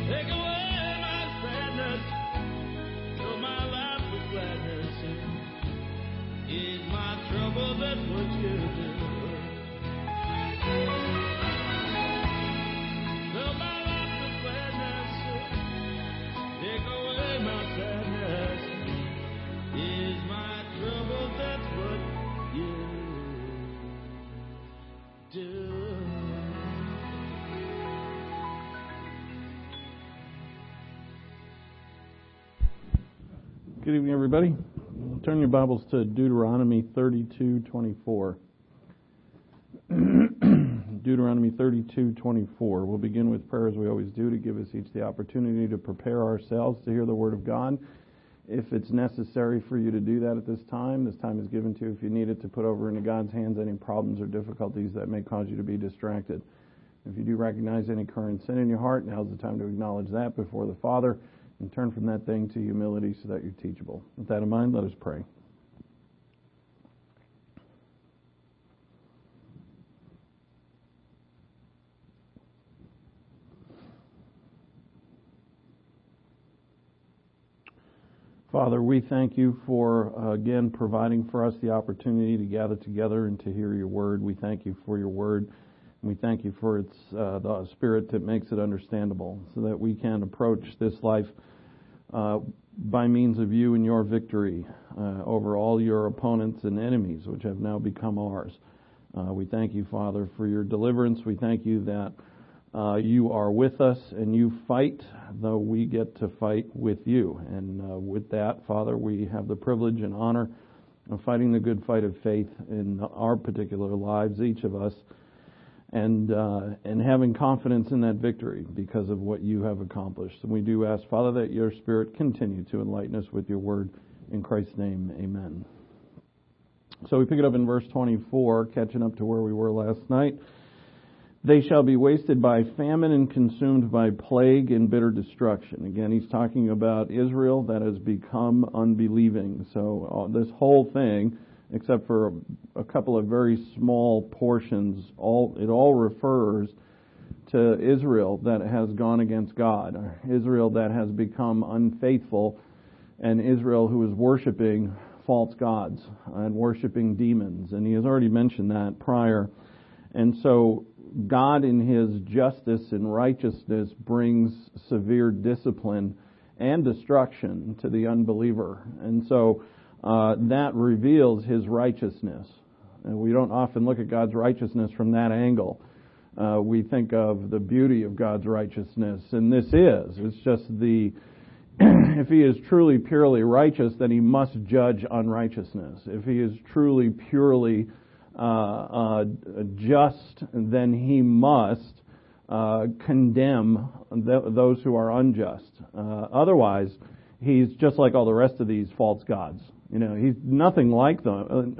Take away my sadness, fill my life with gladness. Ease my trouble, that's what you do. Fill my life with gladness, take away my sadness. Ease my trouble, that's what you do. Good evening, everybody. Turn your Bibles to Deuteronomy 32:24. Deuteronomy 32:24. We'll begin with prayer as we always do to give us each the opportunity to prepare ourselves to hear the Word of God. If it's necessary for you to do that at this time is given to you. If you need it to put over into God's hands any problems or difficulties that may cause you to be distracted. If you do recognize any current sin in your heart, now's the time to acknowledge that before the Father and turn from that thing to humility so that you're teachable. With that in mind, let us pray. Father, we thank you for, again, providing for us the opportunity to gather together and to hear your word. We thank you for your word. And we thank you for its the spirit that makes it understandable so that we can approach this life by means of you and your victory over all your opponents and enemies, which have now become ours. We thank you, Father, for your deliverance. We thank you that you are with us and you fight, though we get to fight with you. And with that, Father, we have the privilege and honor of fighting the good fight of faith in our particular lives, each of us, and having confidence in that victory because of what you have accomplished. And we do ask, Father, that your Spirit continue to enlighten us with your word. In Christ's name, amen. So we pick it up in verse 24, catching up to where we were last night. They shall be wasted by famine and consumed by plague and bitter destruction. Again, he's talking about Israel that has become unbelieving. So this whole thing, except for a couple of very small portions, it all refers to Israel that has gone against God, Israel that has become unfaithful, and Israel who is worshiping false gods and worshiping demons. And he has already mentioned that prior. And so God in his justice and righteousness brings severe discipline and destruction to the unbeliever. And so that reveals his righteousness. And we don't often look at God's righteousness from that angle. We think of the beauty of God's righteousness, and it's just if he is truly purely righteous, then he must judge unrighteousness. If he is truly purely just, then he must condemn those who are unjust. Otherwise, he's just like all the rest of these false gods. He's nothing like them.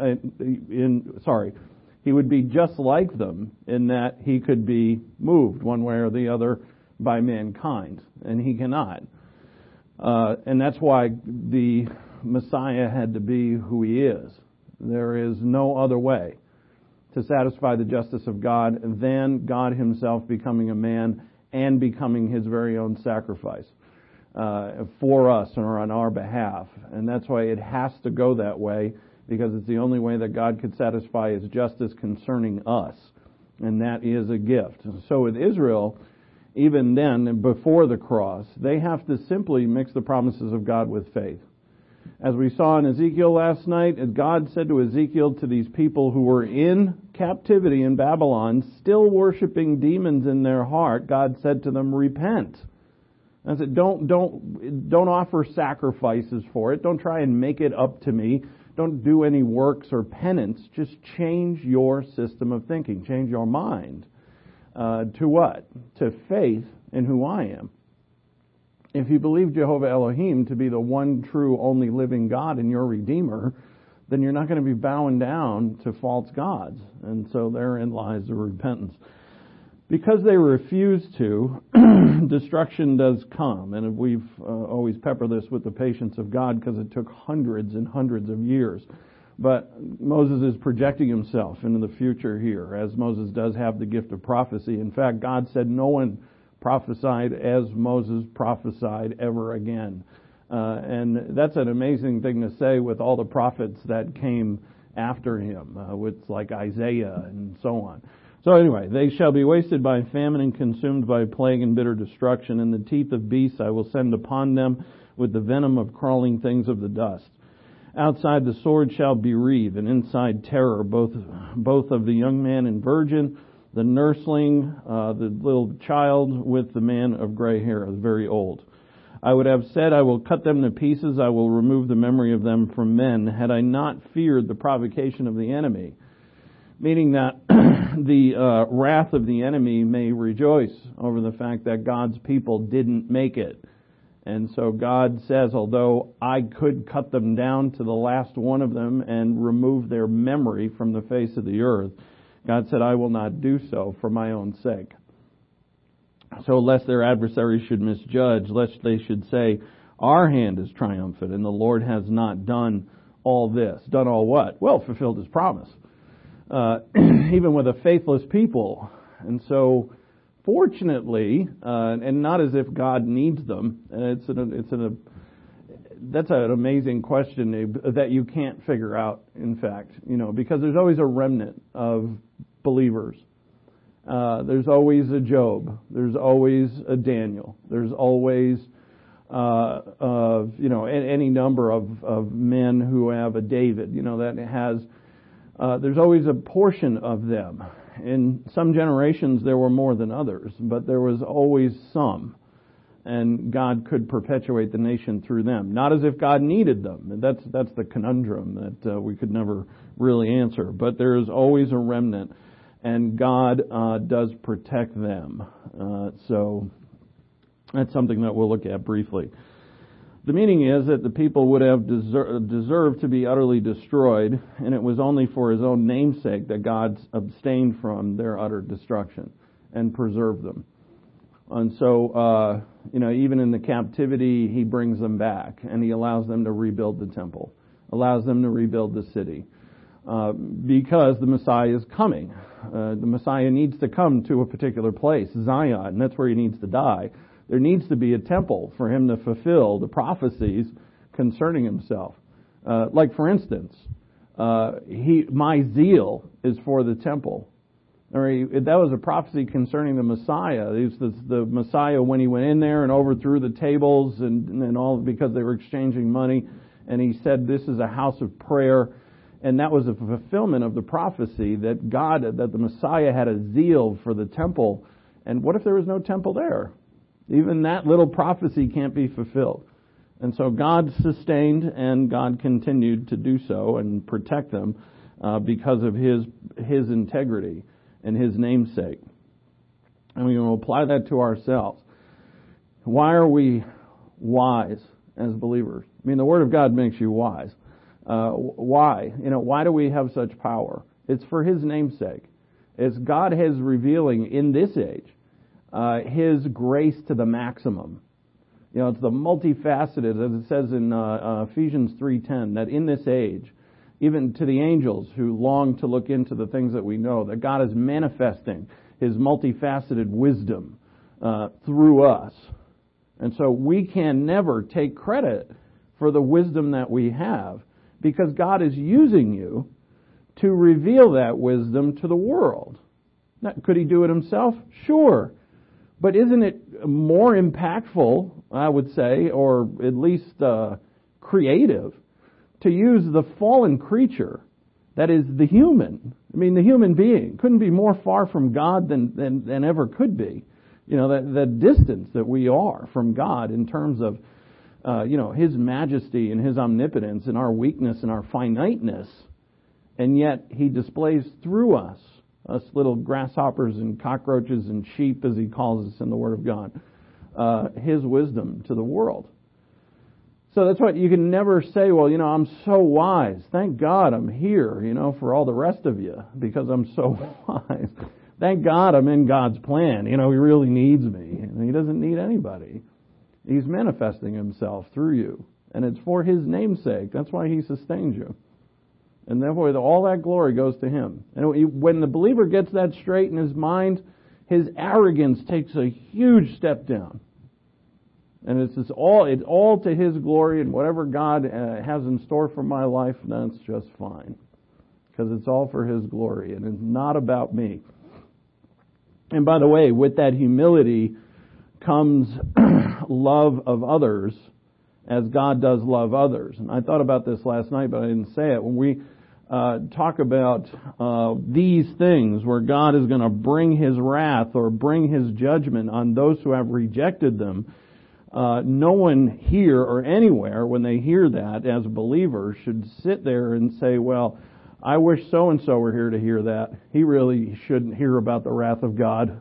He would be just like them in that he could be moved one way or the other by mankind, and he cannot. And that's why the Messiah had to be who he is. There is no other way to satisfy the justice of God than God himself becoming a man and becoming his very own sacrifice for us or on our behalf. And that's why it has to go that way, because it's the only way that God could satisfy his justice concerning us. And that is a gift. So with Israel, even then, before the cross, they have to simply mix the promises of God with faith. As we saw in Ezekiel last night, God said to Ezekiel, to these people who were in captivity in Babylon, still worshiping demons in their heart, God said to them, repent. I said, don't offer sacrifices for it. Don't try and make it up to me. Don't do any works or penance. Just change your system of thinking. Change your mind. To what? To faith in who I am. If you believe Jehovah Elohim to be the one true only living God and your Redeemer, then you're not going to be bowing down to false gods. And so therein lies the repentance. Because they refuse to, destruction does come. And we've always peppered this with the patience of God because it took hundreds and hundreds of years. But Moses is projecting himself into the future here, as Moses does have the gift of prophecy. In fact, God said no one prophesied as Moses prophesied ever again. And that's an amazing thing to say with all the prophets that came after him, with like Isaiah and so on. So anyway, they shall be wasted by famine and consumed by plague and bitter destruction. And the teeth of beasts I will send upon them with the venom of crawling things of the dust. Outside the sword shall bereave, and inside terror, both of the young man and virgin, the nursling, the little child with the man of gray hair, very old. I would have said, I will cut them to pieces, I will remove the memory of them from men, had I not feared the provocation of the enemy. Meaning that the wrath of the enemy may rejoice over the fact that God's people didn't make it. And so God says, although I could cut them down to the last one of them and remove their memory from the face of the earth, God said, I will not do so for my own sake. So lest their adversaries should misjudge, lest they should say, our hand is triumphant, and the Lord has not done all this. Done all what? Well, fulfilled His promise. Even with a faithless people. And so, fortunately, and not as if God needs them, that's an amazing question that you can't figure out, in fact, because there's always a remnant of believers. There's always a Job. There's always a Daniel. There's always, any number of men who have a David, that has, there's always a portion of them. In some generations there were more than others, but there was always some. And God could perpetuate the nation through them. Not as if God needed them. That's the conundrum that we could never really answer. But there is always a remnant. And God does protect them. So that's something that we'll look at briefly. The meaning is that the people would have deserved to be utterly destroyed, and it was only for His own namesake that God abstained from their utter destruction and preserved them. And so, even in the captivity, He brings them back, and He allows them to rebuild the temple, allows them to rebuild the city. Because the Messiah is coming. The Messiah needs to come to a particular place, Zion, and that's where He needs to die. There needs to be a temple for Him to fulfill the prophecies concerning Himself. Like, for instance, my zeal is for the temple. That was a prophecy concerning the Messiah. The Messiah, when He went in there and overthrew the tables and all because they were exchanging money, and He said, this is a house of prayer. And that was a fulfillment of the prophecy that the Messiah had a zeal for the temple. And what if there was no temple there? Even that little prophecy can't be fulfilled. And so God sustained and God continued to do so and protect them because of His integrity and His namesake. And we will apply that to ourselves. Why are we wise as believers? I mean, the Word of God makes you wise. Why? Why do we have such power? It's for His namesake. It's God is revealing in this age His grace to the maximum. It's the multifaceted, as it says in Ephesians 3:10, that in this age, even to the angels who long to look into the things that we know, that God is manifesting His multifaceted wisdom through us. And so we can never take credit for the wisdom that we have, because God is using you to reveal that wisdom to the world. Now, could He do it Himself? Sure. But isn't it more impactful, I would say, or at least creative, to use the fallen creature, that is the human? I mean, the human being couldn't be more far from God than ever could be. That distance that we are from God in terms of His majesty and His omnipotence and our weakness and our finiteness. And yet He displays through us little grasshoppers and cockroaches and sheep, as He calls us in the Word of God, His wisdom to the world. So that's why you can never say, well, I'm so wise. Thank God I'm here, for all the rest of you, because I'm so wise. Thank God I'm in God's plan. He really needs me. And He doesn't need anybody. He's manifesting Himself through you. And it's for His namesake. That's why He sustains you. And therefore, all that glory goes to Him. And when the believer gets that straight in his mind, his arrogance takes a huge step down. And it's all to his glory, and whatever God has in store for my life, that's just fine. Because it's all for his glory, and it's not about me. And by the way, with that humility comes love of others, as God does love others. And I thought about this last night, but I didn't say it. When we talk about these things, where God is going to bring his wrath or bring his judgment on those who have rejected them, no one here or anywhere, when they hear that as believers, should sit there and say, well, I wish so-and-so were here to hear that. He really shouldn't hear about the wrath of God.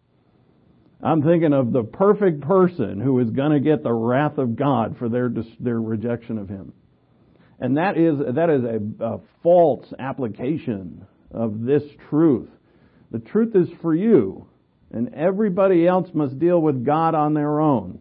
I'm thinking of the perfect person who is going to get the wrath of God for their rejection of him. And that is a false application of this truth. The truth is for you, and everybody else must deal with God on their own.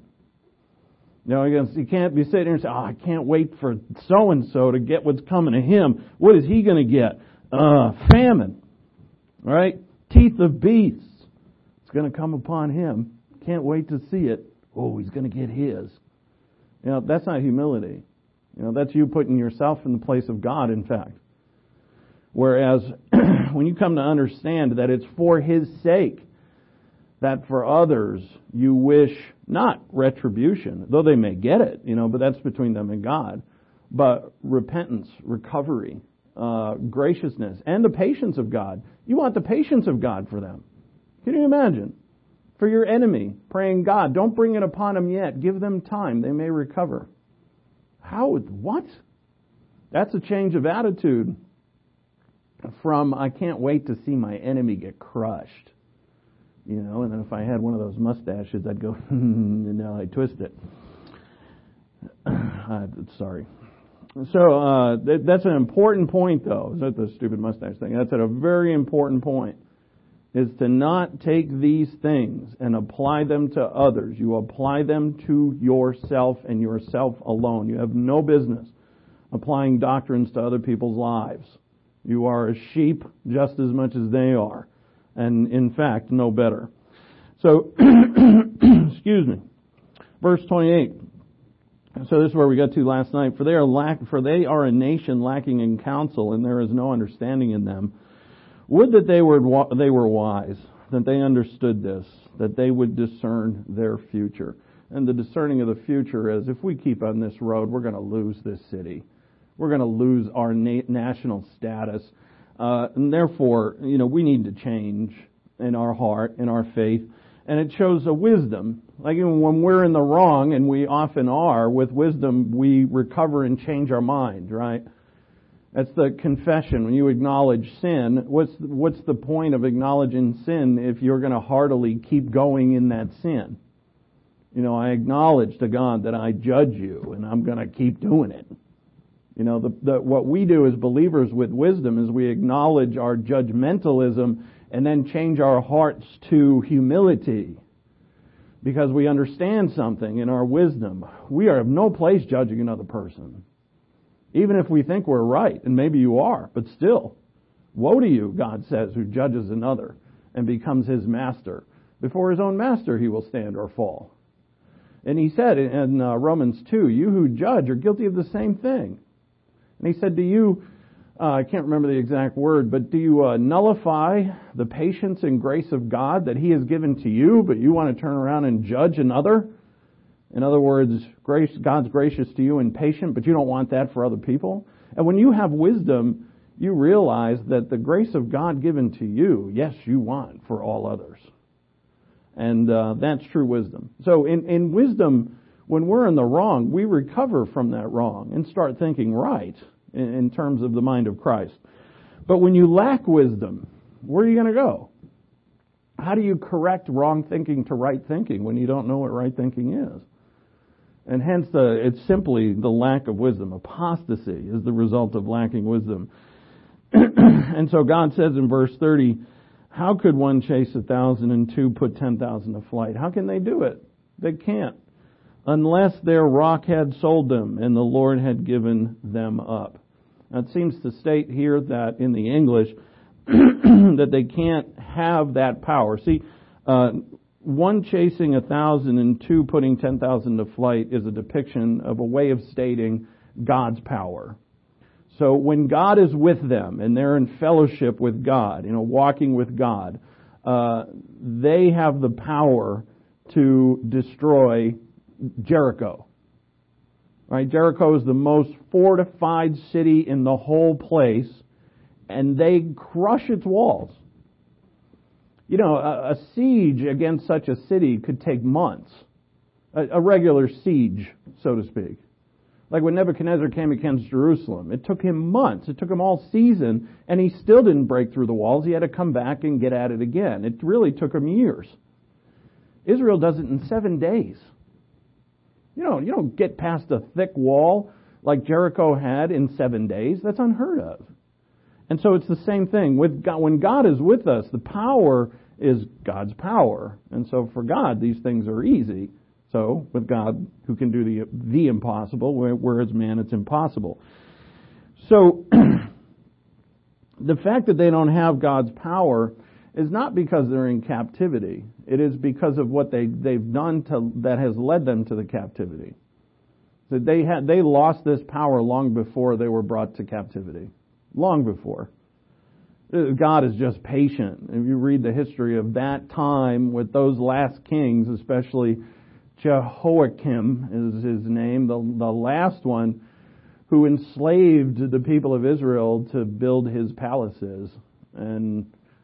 You can't be sitting here and say, I can't wait for so-and-so to get what's coming to him. What is he going to get? Famine. Right? Teeth of beasts. It's going to come upon him. Can't wait to see it. Oh, he's going to get his. That's not humility. That's you putting yourself in the place of God, in fact. Whereas, when you come to understand that it's for his sake, that for others you wish not retribution, though they may get it, but that's between them and God, but repentance, recovery, graciousness, and the patience of God. You want the patience of God for them. Can you imagine? For your enemy, praying, God, don't bring it upon them yet. Give them time. They may recover. What? That's a change of attitude from, I can't wait to see my enemy get crushed. And then if I had one of those mustaches, I'd go, and now I twist it. Sorry. So, that's an important point, though. Is that the stupid mustache thing? That's a very important point. Is to not take these things and apply them to others. You apply them to yourself and yourself alone. You have no business applying doctrines to other people's lives. You are a sheep just as much as they are. And in fact, no better. So, excuse me. Verse 28. So this is where we got to last night. For they are a nation lacking in counsel, and there is no understanding in them. Would that they were wise, that they understood this, that they would discern their future. And the discerning of the future is, if we keep on this road, we're going to lose this city. We're going to lose our national status. And therefore, we need to change in our heart, in our faith. And it shows a wisdom. Like even when we're in the wrong, and we often are, with wisdom we recover and change our mind, right? That's the confession. When you acknowledge sin, what's the point of acknowledging sin if you're going to heartily keep going in that sin? I acknowledge to God that I judge you, and I'm going to keep doing it. What we do as believers with wisdom is we acknowledge our judgmentalism and then change our hearts to humility. Because we understand something in our wisdom. We are of no place judging another person. Even if we think we're right, and maybe you are, but still, woe to you, God says, who judges another and becomes his master. Before his own master he will stand or fall. And he said in Romans 2, you who judge are guilty of the same thing. And he said, do you, I can't remember the exact word, but do you nullify the patience and grace of God that he has given to you, but you want to turn around and judge another? In other words, God's gracious to you and patient, but you don't want that for other people. And when you have wisdom, you realize that the grace of God given to you, yes, you want for all others. And that's true wisdom. So in wisdom, when we're in the wrong, we recover from that wrong and start thinking right in terms of the mind of Christ. But when you lack wisdom, where are you going to go? How do you correct wrong thinking to right thinking when you don't know what right thinking is? And hence, it's simply the lack of wisdom. Apostasy is the result of lacking wisdom. And so God says in verse 30, how could one chase 1,000 and two put 10,000 to flight? How can they do it? They can't. Unless their rock had sold them and the Lord had given them up. Now, it seems to state here that in the English that they can't have that power. See, One chasing 1,000 and two putting 10,000 to flight is a depiction of a way of stating God's power. So when God is with them and they're in fellowship with God, walking with God, they have the power to destroy Jericho. Right? Jericho is the most fortified city in the whole place, and they crush its walls. A siege against such a city could take months. A regular siege, so to speak. Like when Nebuchadnezzar came against Jerusalem, it took him months. It took him all season, and he still didn't break through the walls. He had to come back and get at it again. It really took him years. Israel does it in 7 days. You don't get past a thick wall like Jericho had in 7 days. That's unheard of. And so it's the same thing. With God, when God is with us, the power is God's power. And so for God, these things are easy. So with God, who can do the impossible, whereas man, it's impossible. So the fact that they don't have God's power is not because they're in captivity. It is because of what they've done that has led them to the captivity. That they lost this power long before they were brought to captivity. Long before. God is just patient. If you read the history of that time with those last kings, especially Jehoiakim is his name, the last one who enslaved the people of Israel to build his palaces and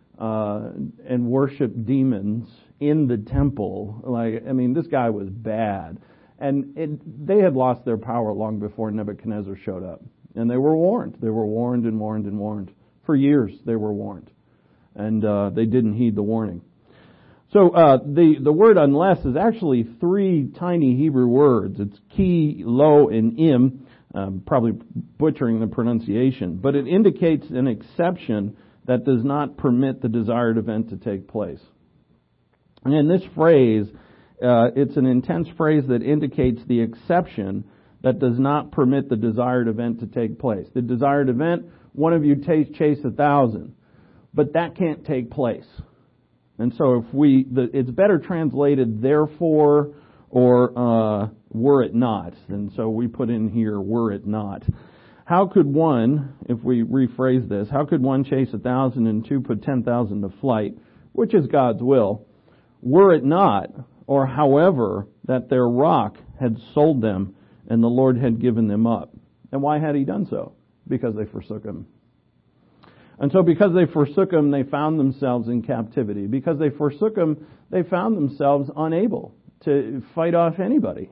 worship demons in the temple. This guy was bad. And they had lost their power long before Nebuchadnezzar showed up. And they were warned. They were warned and warned and warned. For years they were warned. And they didn't heed the warning. So the word unless is actually 3 tiny Hebrew words. It's ki, lo, and im. Probably butchering the pronunciation. But it indicates an exception that does not permit the desired event to take place. And in this phrase, it's an intense phrase that indicates the exception that does not permit the desired event to take place. The desired event, one of you chase 1,000, but that can't take place. And so it's better translated therefore or were it not. And so we put in here were it not. How could one, if we rephrase this, how could one chase 1,000 and two put 10,000 to flight, which is God's will, were it not, or however, that their rock had sold them and the Lord had given them up? And why had he done so? Because they forsook him. And so because they forsook him, they found themselves in captivity. Because they forsook him, they found themselves unable to fight off anybody.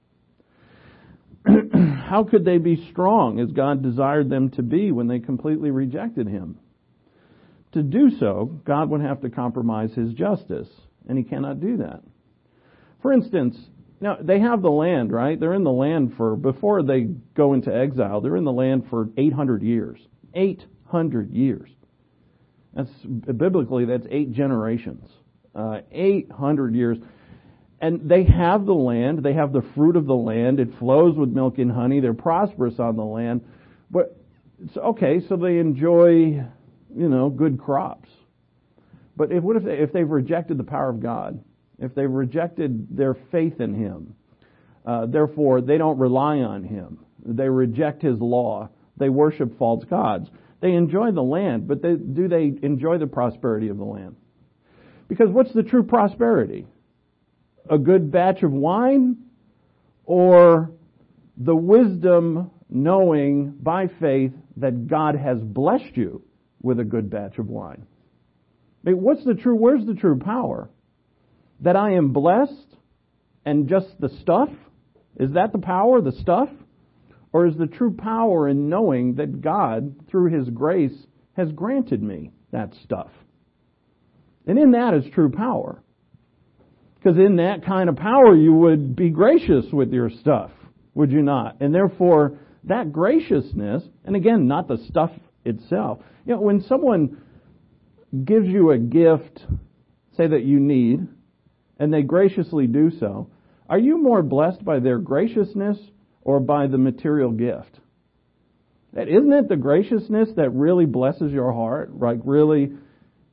How could they be strong as God desired them to be when they completely rejected him? To do so, God would have to compromise his justice, and he cannot do that. For instance, now they have the land, right? They're in the land before they go into exile, they're in the land for 800 years. 800 years. Biblically, that's 8 generations. 800 years. And they have the land, they have the fruit of the land, it flows with milk and honey, they're prosperous on the land. But, so they enjoy, good crops. But what if they've rejected the power of God? If they've rejected their faith in him, therefore they don't rely on him. They reject his law. They worship false gods. They enjoy the land, but do they enjoy the prosperity of the land? Because what's the true prosperity? A good batch of wine, or the wisdom knowing by faith that God has blessed you with a good batch of wine? Where's the true power? That I am blessed and just the stuff? Is that the power, the stuff? Or is the true power in knowing that God, through his grace, has granted me that stuff? And in that is true power. Because in that kind of power, you would be gracious with your stuff, would you not? And therefore, that graciousness, and again, not the stuff itself. When someone gives you a gift, say that you need, and they graciously do so, are you more blessed by their graciousness or by the material gift? Isn't it the graciousness that really blesses your heart? Like really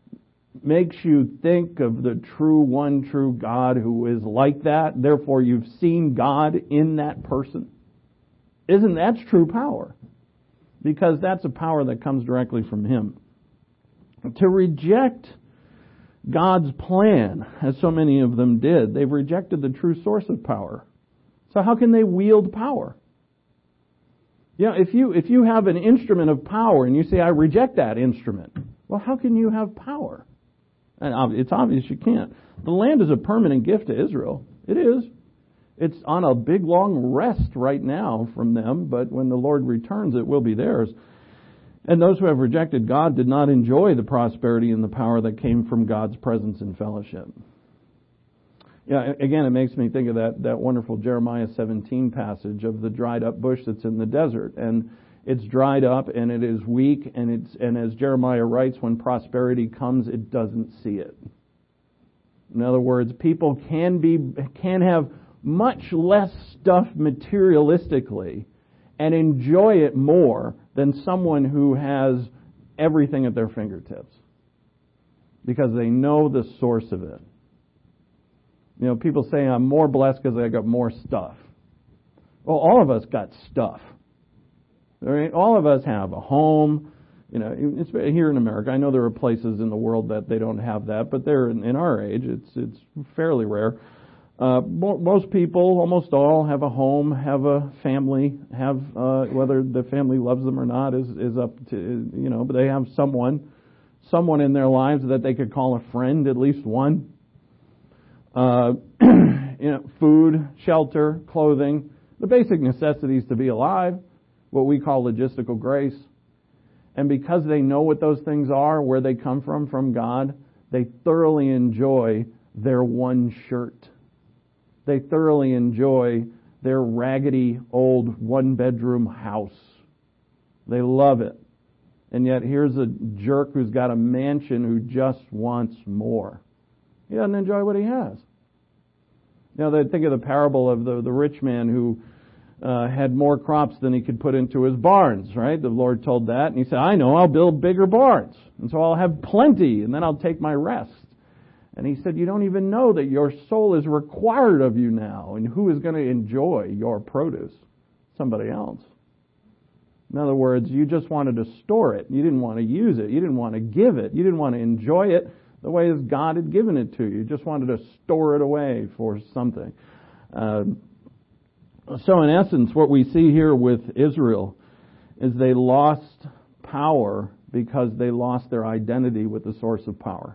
makes you think of the one true God who is like that. Therefore, you've seen God in that person. That's true power? Because that's a power that comes directly from Him. To reject God's plan, as so many of them did, they've rejected the true source of power. So how can they wield power? If you have an instrument of power and you say, I reject that instrument, well, how can you have power? And it's obvious you can't. The land is a permanent gift to Israel. It is. It's on a big, long rest right now from them, but when the Lord returns, it will be theirs. And those who have rejected God did not enjoy the prosperity and the power that came from God's presence and fellowship. Again, it makes me think of that wonderful Jeremiah 17 passage of the dried up bush that's in the desert. And it's dried up and it is weak, and as Jeremiah writes, when prosperity comes, it doesn't see it. In other words, people can have much less stuff materialistically and enjoy it more than someone who has everything at their fingertips, because they know the source of it. People say, I'm more blessed because I got more stuff. Well, all of us got stuff. Right? All of us have a home. It's here in America. I know there are places in the world that they don't have that, but they're in our age. It's fairly rare. Most people, almost all, have a home, have a family, have whether the family loves them or not is up to but they have someone in their lives that they could call a friend, at least one. Food, shelter, clothing, the basic necessities to be alive, what we call logistical grace. And because they know what those things are, where they come from God, they thoroughly enjoy their one shirt. They thoroughly enjoy their raggedy old one-bedroom house. They love it. And yet here's a jerk who's got a mansion who just wants more. He doesn't enjoy what he has. They think of the parable of the rich man who had more crops than he could put into his barns, right? The Lord told that, and he said, I know, I'll build bigger barns, and so I'll have plenty, and then I'll take my rest. And he said, you don't even know that your soul is required of you now, and who is going to enjoy your produce? Somebody else. In other words, you just wanted to store it. You didn't want to use it. You didn't want to give it. You didn't want to enjoy it the way as God had given it to you. You just wanted to store it away for something. So in essence, what we see here with Israel is they lost power because they lost their identity with the source of power.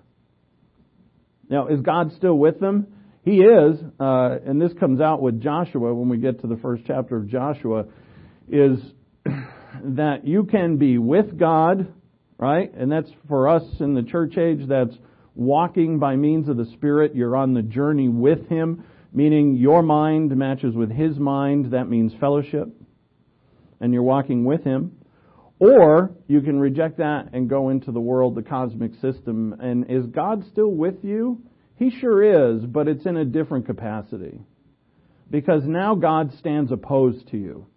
Now, is God still with them? He is, and this comes out with Joshua when we get to the first chapter of Joshua, is that you can be with God, right? And that's for us in the church age, that's walking by means of the Spirit. You're on the journey with Him, meaning your mind matches with His mind. That means fellowship. And you're walking with Him. Or you can reject that and go into the world, the cosmic system. And is God still with you? He sure is, but it's in a different capacity. Because now God stands opposed to you.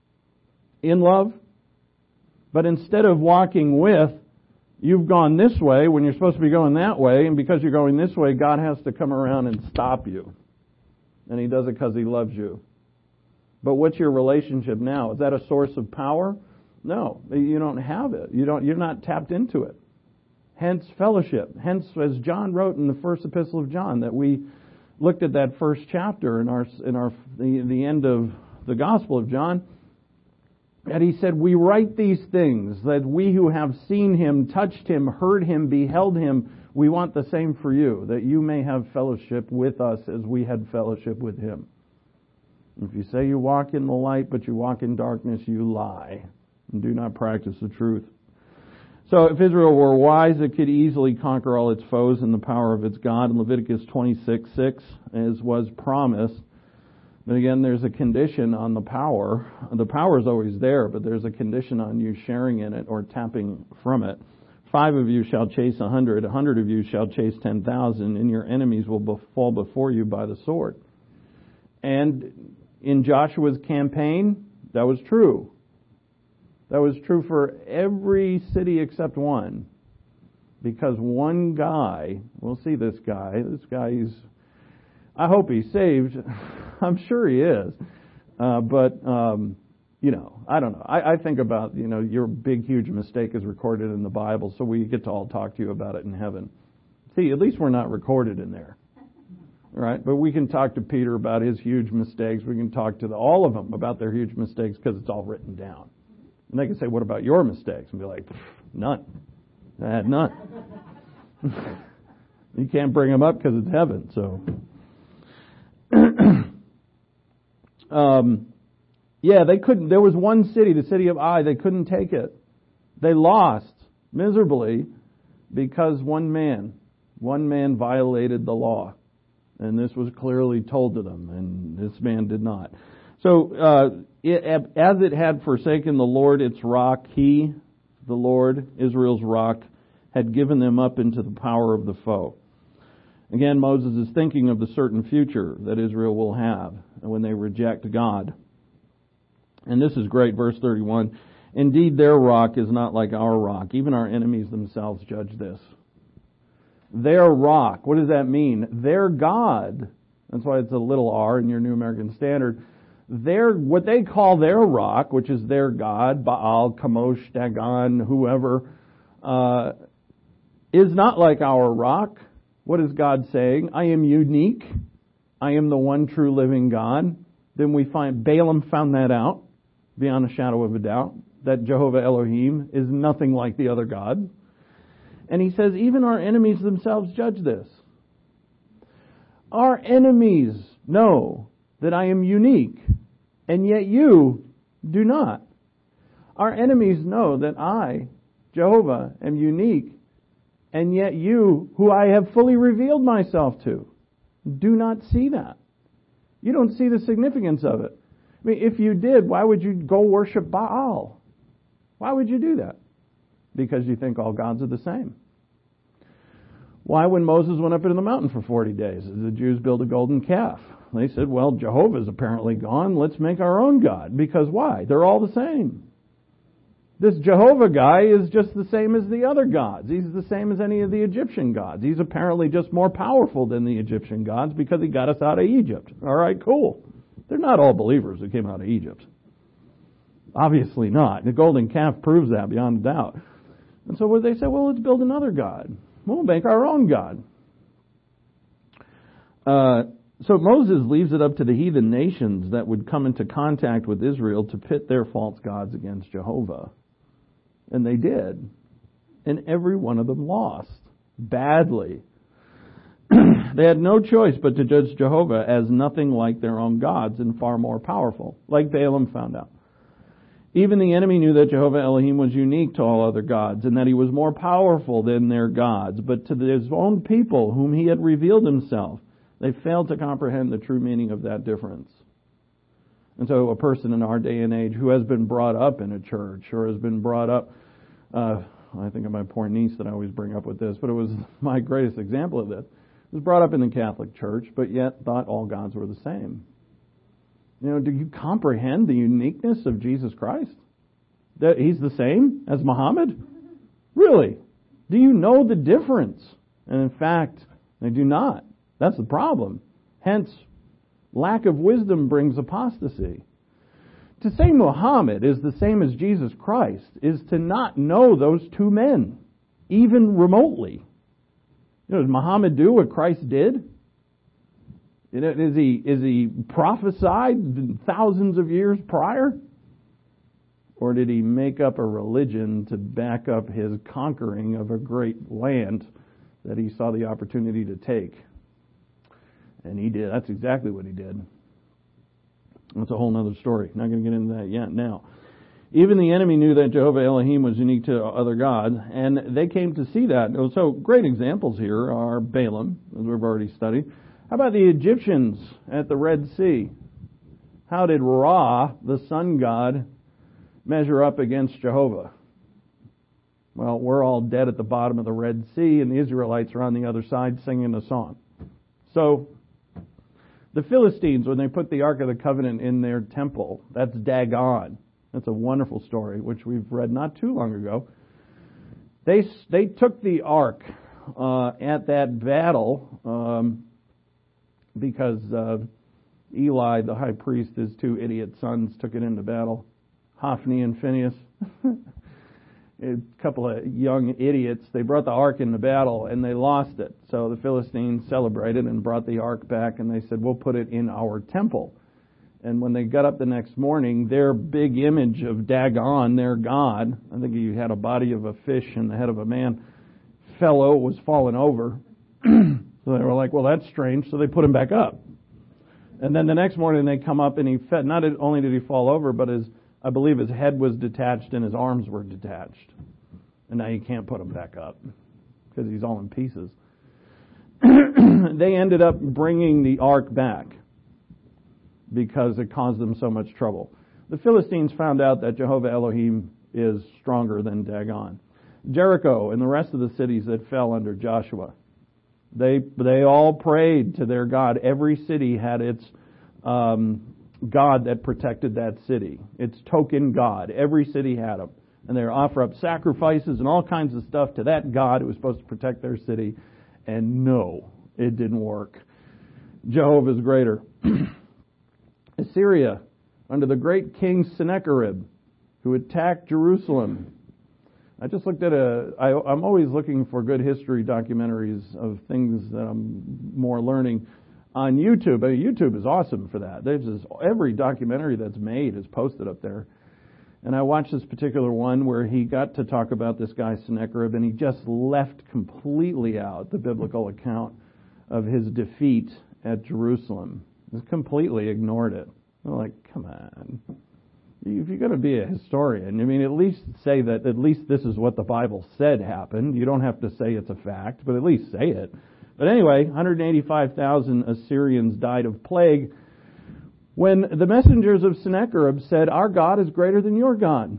In love. But instead of walking with, you've gone this way when you're supposed to be going that way. And because you're going this way, God has to come around and stop you. And He does it because He loves you. But what's your relationship now? Is that a source of power? No, you don't have it. You're not tapped into it. Hence fellowship. Hence, as John wrote in the first epistle of John, that we looked at that first chapter in the end of the Gospel of John, that he said, we write these things, that we who have seen Him, touched Him, heard Him, beheld Him, we want the same for you, that you may have fellowship with us as we had fellowship with Him. If you say you walk in the light, but you walk in darkness, you lie and do not practice the truth. So if Israel were wise, it could easily conquer all its foes in the power of its God. In Leviticus 26:6, as was promised. But again, there's a condition on the power. The power is always there, but there's a condition on you sharing in it or tapping from it. 5 of you shall chase 100, 100 of you shall chase 10,000, and your enemies will fall before you by the sword. And in Joshua's campaign, that was true. That was true for every city except one. because one guy, we'll see this guy I hope he's saved. I'm sure he is. But I don't know. I think about, your big, huge mistake is recorded in the Bible, so we get to all talk to you about it in heaven. See, at least we're not recorded in there. Right? But we can talk to Peter about his huge mistakes. We can talk to all of them about their huge mistakes because it's all written down. And they can say, what about your mistakes? And be like, none. I had none. You can't bring them up because it's heaven, so... they couldn't. There was one city, the city of Ai. They couldn't take it. They lost miserably because one man violated the law, and this was clearly told to them, and this man did not. So, as it had forsaken the Lord, its rock, he, the Lord, Israel's rock, had given them up into the power of the foe. Again, Moses is thinking of the certain future that Israel will have when they reject God. And this is great, verse 31. Indeed, their rock is not like our rock. Even our enemies themselves judge this. Their rock, what does that mean? Their God, that's why it's a little r in your New American Standard, what they call their rock, which is their God, Baal, Kamosh, Dagon, whoever, is not like our rock. What is God saying? I am unique. I am the one true living God. Then we find Balaam found that out beyond a shadow of a doubt, that Jehovah Elohim is nothing like the other gods. And he says, even our enemies themselves judge this. Our enemies know that I am unique, and yet you do not. Our enemies know that I, Jehovah, am unique, and yet you, who I have fully revealed myself to, do not see that. You don't see the significance of it. I mean, if you did, why would you go worship Baal? Why would you do that? Because you think all gods are the same. Why, when Moses went up into the mountain for 40 days, did the Jews build a golden calf? They said, well, Jehovah's apparently gone. Let's make our own God. Because why? They're all the same. This Jehovah guy is just the same as the other gods. He's the same as any of the Egyptian gods. He's apparently just more powerful than the Egyptian gods because he got us out of Egypt. All right, cool. They're not all believers who came out of Egypt. Obviously not. The golden calf proves that beyond a doubt. And so what they say, well, let's build another God. We'll make our own God. So Moses leaves it up to the heathen nations that would come into contact with Israel to pit their false gods against Jehovah. And they did. And every one of them lost. Badly. They had no choice but to judge Jehovah as nothing like their own gods and far more powerful, like Balaam found out. Even the enemy knew that Jehovah Elohim was unique to all other gods and that he was more powerful than their gods. But to his own people, whom he had revealed himself, they failed to comprehend the true meaning of that difference. And so a person in our day and age who has been brought up in a church or has been brought up, I think of my poor niece that I always bring up with this, but it was my greatest example of this, was brought up in the Catholic Church, but yet thought all gods were the same. Do you comprehend the uniqueness of Jesus Christ? That he's the same as Muhammad? Really? Do you know the difference? And in fact, they do not. That's the problem. Hence, lack of wisdom brings apostasy. To say Muhammad is the same as Jesus Christ is to not know those two men, even remotely. Does Muhammad do what Christ did? Is he prophesied thousands of years prior? Or did he make up a religion to back up his conquering of a great land that he saw the opportunity to take? And he did. That's exactly what he did. That's a whole other story. Not going to get into that yet now. Even the enemy knew that Jehovah Elohim was unique to other gods, and they came to see that. So great examples here are Balaam, as we've already studied. How about the Egyptians at the Red Sea? How did Ra, the sun god, measure up against Jehovah? Well, we're all dead at the bottom of the Red Sea, and the Israelites are on the other side singing a song. So, the Philistines, when they put the Ark of the Covenant in their temple, that's Dagon. That's a wonderful story, which we've read not too long ago. They took the ark at that battle because Eli, the high priest, his two idiot sons took it into battle. Hophni and Phinehas, a couple of young idiots. They brought the ark into battle and they lost it. So the Philistines celebrated and brought the ark back, and they said, "We'll put it in our temple." And when they got up the next morning, their big image of Dagon, their god, I think he had a body of a fish and the head of a man, was fallen over. So they were like, "Well, that's strange." So they put him back up. And then the next morning they come up and he fed. Not only did he fall over, but I believe his head was detached and his arms were detached. And now you can't put him back up because he's all in pieces. They ended up bringing the ark back because it caused them so much trouble. The Philistines found out that Jehovah Elohim is stronger than Dagon. Jericho and the rest of the cities that fell under Joshua, they all prayed to their God. Every city had its God that protected that city, its token God. Every city had them. And they offer up sacrifices and all kinds of stuff to that God who was supposed to protect their city. And no, it didn't work. Jehovah is greater. Assyria, under the great king Sennacherib, who attacked Jerusalem. I just looked at I'm always looking for good history documentaries of things that I'm more learning on YouTube. YouTube is awesome for that. Every documentary that's made is posted up there. And I watched this particular one where he got to talk about this guy Sennacherib, and he just left completely out the biblical account of his defeat at Jerusalem. Just completely ignored it. I'm like, come on. If you're going to be a historian, at least say that at least this is what the Bible said happened. You don't have to say it's a fact, but at least say it. But anyway, 185,000 Assyrians died of plague when the messengers of Sennacherib said, "Our God is greater than your God."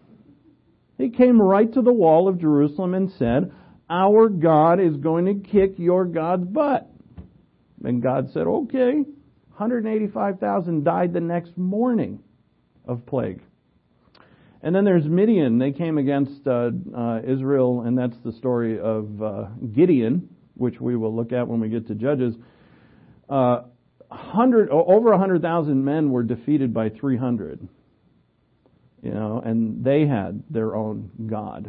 He came right to the wall of Jerusalem and said, "Our God is going to kick your God's butt." And God said, "Okay." 185,000 died the next morning of plague. And then there's Midian. They came against Israel, and that's the story of Gideon, which we will look at when we get to Judges. Over 100,000 men were defeated by 300. And they had their own God.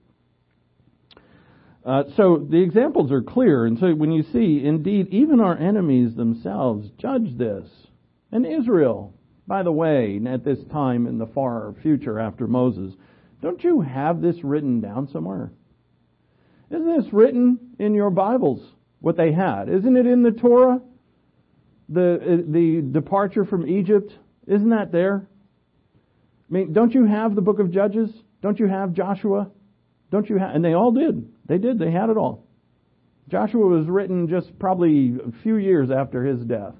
So the examples are clear. And so when you see, indeed, even our enemies themselves judge this. And Israel, by the way, at this time in the far future after Moses, don't you have this written down somewhere? Isn't this written in your Bibles, what they had? Isn't it in the Torah? The departure from Egypt, isn't that there? Don't you have the book of Judges? Don't you have Joshua? Don't you have? And they all did. They did. They had it all. Joshua was written just probably a few years after his death.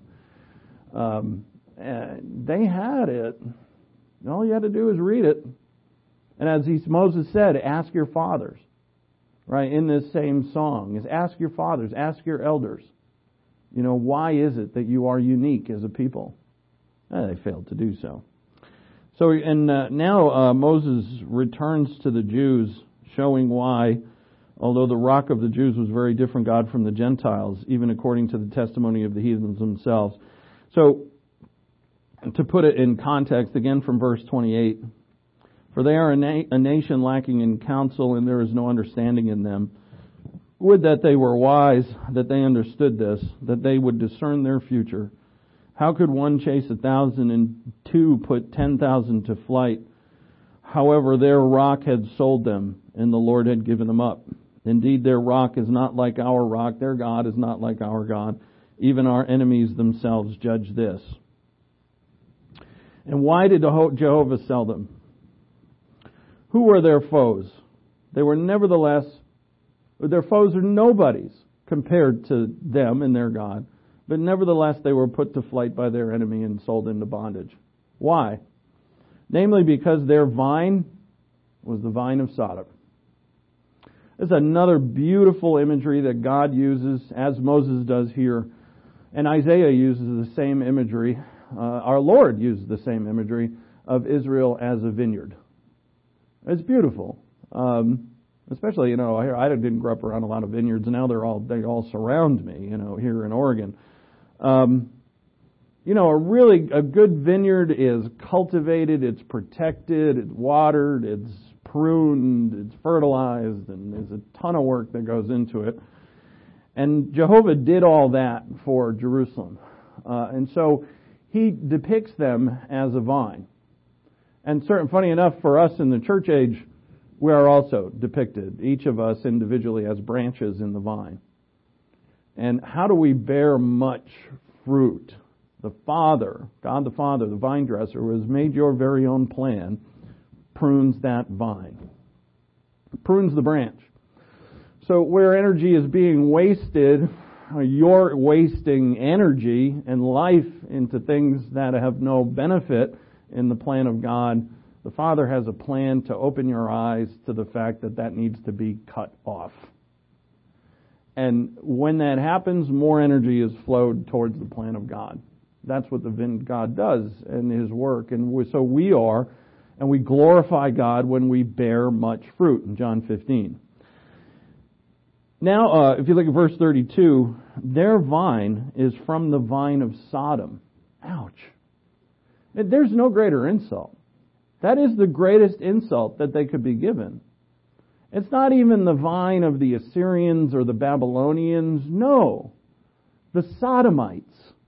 They had it. All you had to do is read it. And as Moses said, ask your fathers. Right, in this same song, is ask your fathers, ask your elders. Why is it that you are unique as a people? They failed to do so. So, and now Moses returns to the Jews, showing why, although the rock of the Jews was very different God from the Gentiles, even according to the testimony of the heathens themselves. So, to put it in context, again from verse 28, "For they are a nation lacking in counsel, and there is no understanding in them. Would that they were wise, that they understood this, that they would discern their future. How could one chase 1,000 and two put 10,000 to flight? However, their rock had sold them, and the Lord had given them up. Indeed, their rock is not like our rock, their God is not like our God. Even our enemies themselves judge this." And why did Jehovah sell them? Who were their foes? They were nevertheless, their foes are nobodies compared to them and their God. But nevertheless, they were put to flight by their enemy and sold into bondage. Why? Namely, because their vine was the vine of Sodom. There's another beautiful imagery that God uses, as Moses does here. And Isaiah uses the same imagery. Our Lord uses the same imagery of Israel as a vineyard. It's beautiful. Especially, here I didn't grow up around a lot of vineyards, and now they all surround me, here in Oregon. A good vineyard is cultivated, it's protected, it's watered, it's pruned, it's fertilized, and there's a ton of work that goes into it. And Jehovah did all that for Jerusalem. And so he depicts them as a vine. And funny enough, for us in the church age, we are also depicted, each of us individually, as branches in the vine. And how do we bear much fruit? The Father, God the Father, the vine dresser, who has made your very own plan, prunes that vine. Prunes the branch. So where energy is being wasted, you're wasting energy and life into things that have no benefit in the plan of God. The Father has a plan to open your eyes to the fact that needs to be cut off. And when that happens, more energy is flowed towards the plan of God. That's what God does in His work. And so we are, and we glorify God when we bear much fruit in John 15. Now, if you look at verse 32, their vine is from the vine of Sodom. Ouch. There's no greater insult. That is the greatest insult that they could be given. It's not even the vine of the Assyrians or the Babylonians. No. The Sodomites.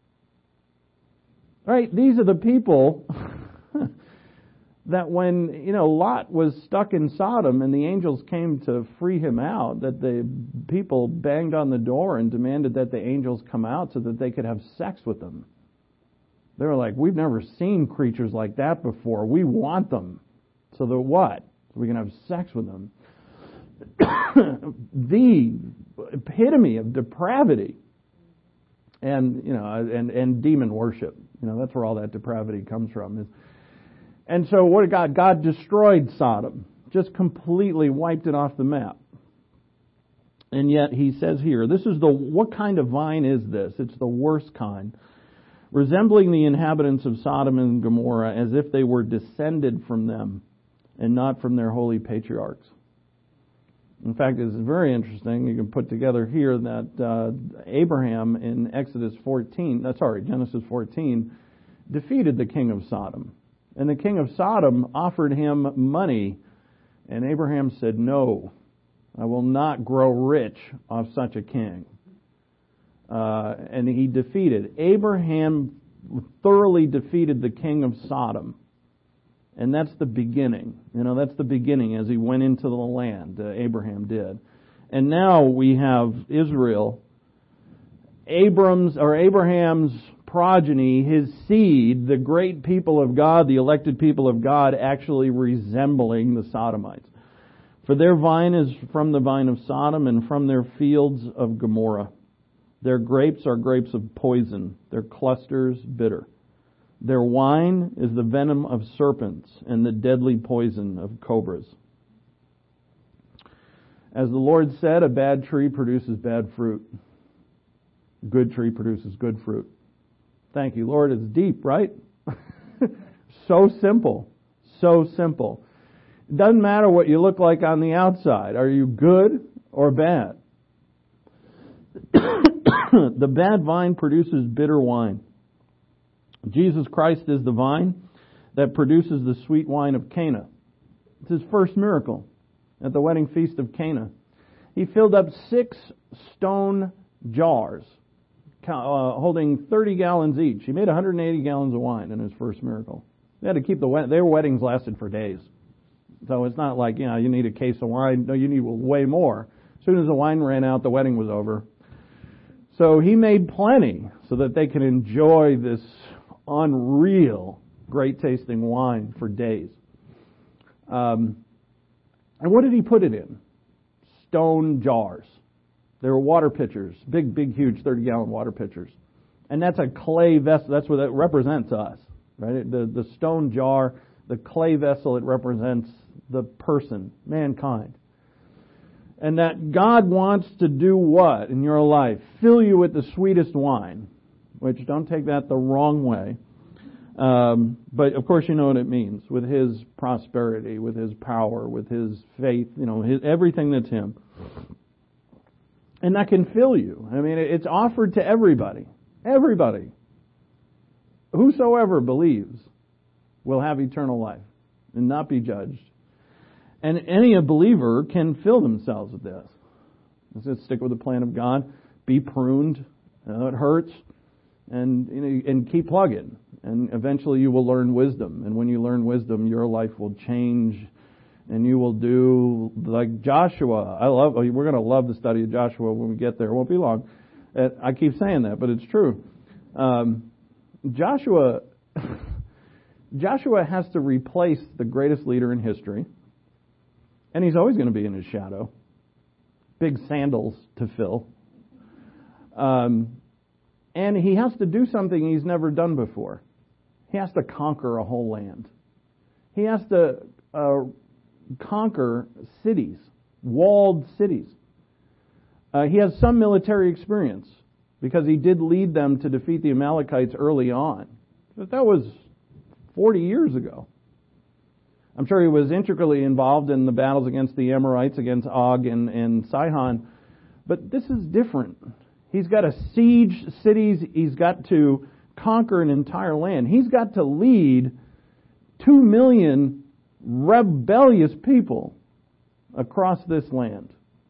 Right? These are the people that when, Lot was stuck in Sodom and the angels came to free him out, that the people banged on the door and demanded that the angels come out so that they could have sex with them. They were like, we've never seen creatures like that before. We want them. So that what? So we can have sex with them. The epitome of depravity and demon worship. That's where all that depravity comes from. And so what did God? God destroyed Sodom. Just completely wiped it off the map. And yet he says here, what kind of vine is this? It's the worst kind. Resembling the inhabitants of Sodom and Gomorrah as if they were descended from them and not from their holy patriarchs. In fact, it's very interesting. You can put together here that Abraham in Genesis 14, defeated the king of Sodom. And the king of Sodom offered him money. And Abraham said, no, I will not grow rich off such a king. And he Abraham thoroughly defeated the king of Sodom. And that's the beginning. That's the beginning as he went into the land. Abraham did. And now we have Israel, Abraham's progeny, his seed, the great people of God, the elected people of God, actually resembling the Sodomites. For their vine is from the vine of Sodom and from their fields of Gomorrah. Their grapes are grapes of poison, their clusters bitter. Their wine is the venom of serpents and the deadly poison of cobras. As the Lord said, a bad tree produces bad fruit. A good tree produces good fruit. Thank you, Lord. It's deep, right? So simple. So simple. It doesn't matter what you look like on the outside. Are you good or bad? The bad vine produces bitter wine. Jesus Christ is the vine that produces the sweet wine of Cana. It's his first miracle at the wedding feast of Cana. He filled up 6 stone jars holding 30 gallons each. He made 180 gallons of wine in his first miracle. They had to keep their weddings lasted for days. So it's not like, you need a case of wine. No, you need way more. As soon as the wine ran out, the wedding was over. So he made plenty so that they could enjoy this unreal, great tasting wine for days. And what did he put it in? Stone jars. They were water pitchers, big, huge 30-gallon water pitchers. And that's a clay vessel. That's what that represents us, right? The stone jar, the clay vessel, it represents the person, mankind. And that God wants to do what in your life? Fill you with the sweetest wine, which don't take that the wrong way. But of course you know what it means, with his prosperity, with his power, with his faith, everything that's him. And that can fill you. I mean, it's offered to everybody. Everybody. Whosoever believes will have eternal life and not be judged. And any believer can fill themselves with this. Let's stick with the plan of God. Be pruned. It hurts. And keep plugging. And eventually you will learn wisdom. And when you learn wisdom, your life will change. And you will do like Joshua. We're going to love the study of Joshua when we get there. It won't be long. I keep saying that, but it's true. Joshua has to replace the greatest leader in history. And he's always going to be in his shadow. Big sandals to fill. And he has to do something he's never done before. He has to conquer a whole land. He has to conquer cities, walled cities. He has some military experience because he did lead them to defeat the Amalekites early on. But that was 40 years ago. I'm sure he was intricately involved in the battles against the Amorites, against Og and Sihon. But this is different. He's got to siege cities. He's got to conquer an entire land. He's got to lead 2 million rebellious people across this land.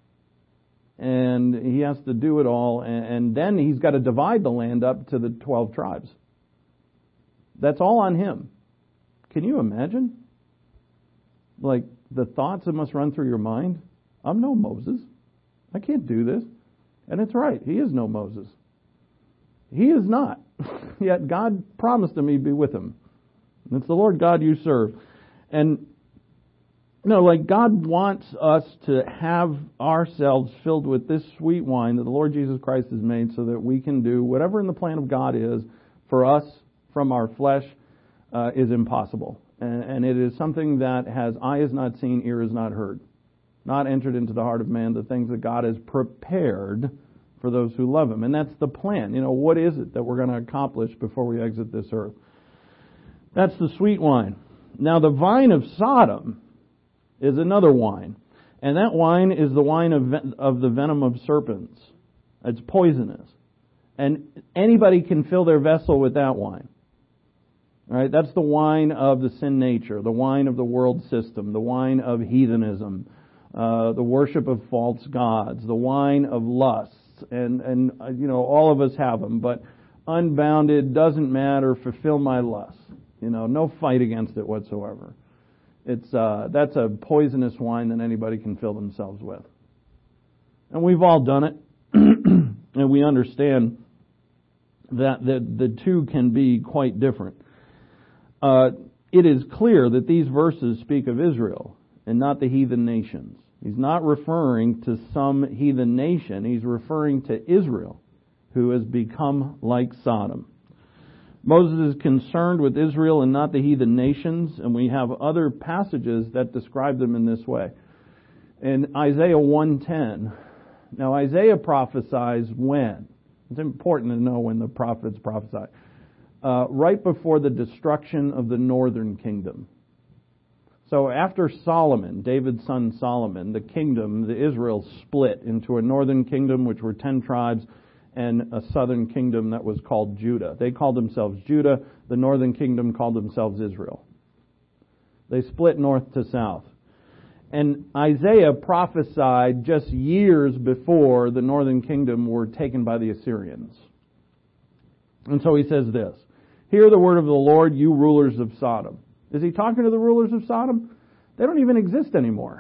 And he has to do it all. And then he's got to divide the land up to the 12 tribes. That's all on him. Can you imagine? Like the thoughts that must run through your mind? I'm no Moses. I can't do this. And it's right. He is no Moses. He is not. Yet God promised him he'd be with him. And it's the Lord God you serve. And God wants us to have ourselves filled with this sweet wine that the Lord Jesus Christ has made so that we can do whatever in the plan of God is for us from our flesh is impossible. And it is something that eye has not seen, ear has not heard, not entered into the heart of man, the things that God has prepared for those who love him. And that's the plan. What is it that we're going to accomplish before we exit this earth? That's the sweet wine. Now the vine of Sodom is another wine. And that wine is the wine of the venom of serpents. It's poisonous. And anybody can fill their vessel with that wine. All right, that's the wine of the sin nature, the wine of the world system, the wine of heathenism, the worship of false gods, the wine of lusts, and all of us have them. But unbounded, doesn't matter, fulfill my lust. No fight against it whatsoever. That's a poisonous wine that anybody can fill themselves with. And we've all done it, and we understand that the two can be quite different. It is clear that these verses speak of Israel and not the heathen nations. He's not referring to some heathen nation. He's referring to Israel, who has become like Sodom. Moses is concerned with Israel and not the heathen nations, and we have other passages that describe them in this way. In Isaiah 1:10, now Isaiah prophesies when? It's important to know when the prophets prophesy. Right before the destruction of the northern kingdom. So after Solomon, David's son Solomon, the kingdom, the Israel split into a northern kingdom, which were 10 tribes, and a southern kingdom that was called Judah. They called themselves Judah. The northern kingdom called themselves Israel. They split north to south. And Isaiah prophesied just years before the northern kingdom were taken by the Assyrians. And so he says this, "Hear the word of the Lord, you rulers of Sodom." Is he talking to the rulers of Sodom? They don't even exist anymore.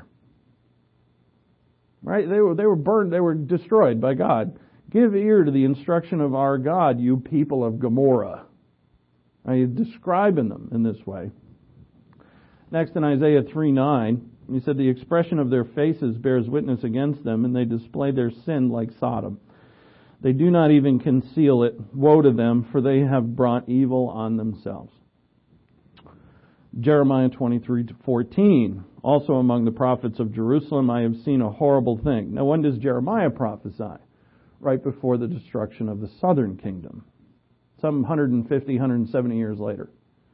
Right? They were burned, they were destroyed by God. "Give ear to the instruction of our God, you people of Gomorrah." He's describing them in this way. Next in Isaiah 3:9, he said, "The expression of their faces bears witness against them, and they display their sin like Sodom. They do not even conceal it. Woe to them, for they have brought evil on themselves." Jeremiah 23:14, also among the prophets of Jerusalem, "I have seen a horrible thing." Now when does Jeremiah prophesy? Right before the destruction of the southern kingdom. Some 150, 170 years later.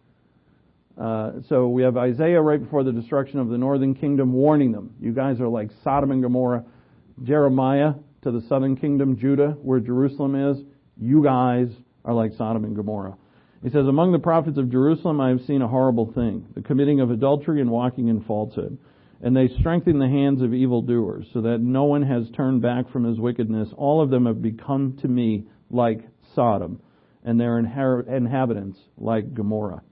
So we have Isaiah right before the destruction of the northern kingdom warning them. You guys are like Sodom and Gomorrah. Jeremiah to the southern kingdom, Judah, where Jerusalem is. You guys are like Sodom and Gomorrah. He says, among the prophets of Jerusalem I have seen a horrible thing, the committing of adultery and walking in falsehood. And they strengthen the hands of evildoers, so that no one has turned back from his wickedness. All of them have become to me like Sodom, and their inhabitants like Gomorrah.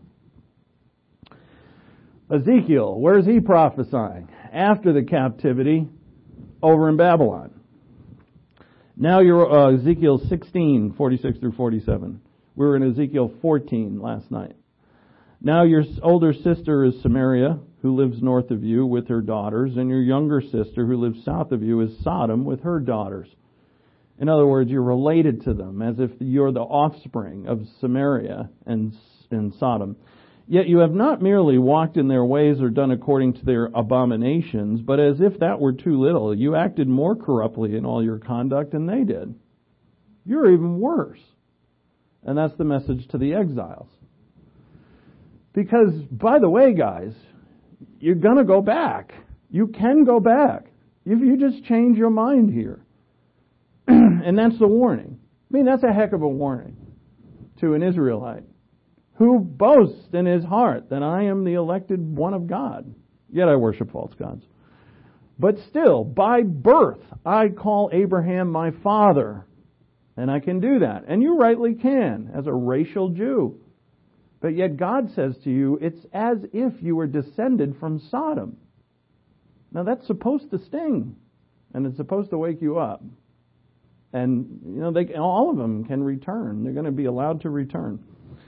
Ezekiel, where is he prophesying? After the captivity over in Babylon. Now you're Ezekiel 16, 46 through 47. We were in Ezekiel 14 last night. Now your older sister is Samaria, who lives north of you with her daughters, and your younger sister, who lives south of you, is Sodom with her daughters. In other words, you're related to them, as if you're the offspring of Samaria and Sodom. Yet you have not merely walked in their ways or done according to their abominations, but as if that were too little, you acted more corruptly in all your conduct than they did. You're even worse. And that's the message to the exiles. Because, by the way, guys, you're going to go back. You can go back if you just change your mind here. And that's the warning. I mean, that's a heck of a warning to an Israelite who boasts in his heart that I am the elected one of God. Yet I worship false gods. But still, by birth, I call Abraham my father. And I can do that. And you rightly can, as a racial Jew. But yet God says to you, it's as if you were descended from Sodom. Now that's supposed to sting. And it's supposed to wake you up. And, you know, all of them can return. They're going to be allowed to return.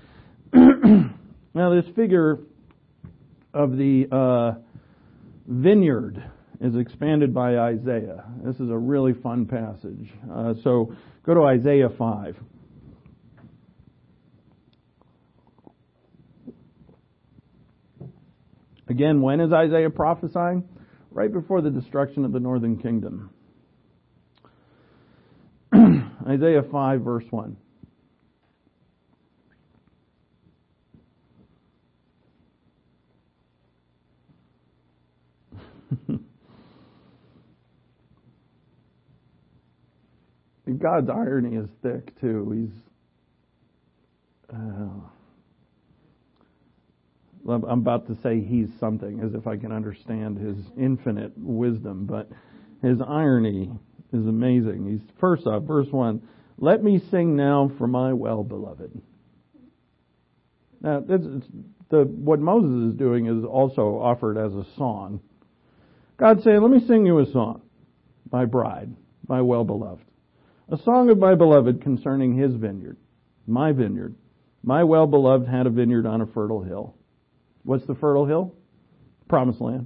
Now this figure of the vineyard is expanded by Isaiah. This is a really fun passage. So go to Isaiah 5. Again, when is Isaiah prophesying? Right before the destruction of the northern kingdom. Isaiah 5, verse 1. God's irony is thick, too. I'm about to say he's something, as if I can understand his infinite wisdom, but his irony is amazing. First off, verse 1, let me sing now for my well-beloved. Now, what Moses is doing is also offered as a song. God's saying, let me sing you a song, my bride, my well-beloved. A song of my beloved concerning his vineyard, my vineyard. My well-beloved had a vineyard on a fertile hill. What's the fertile hill? Promised land.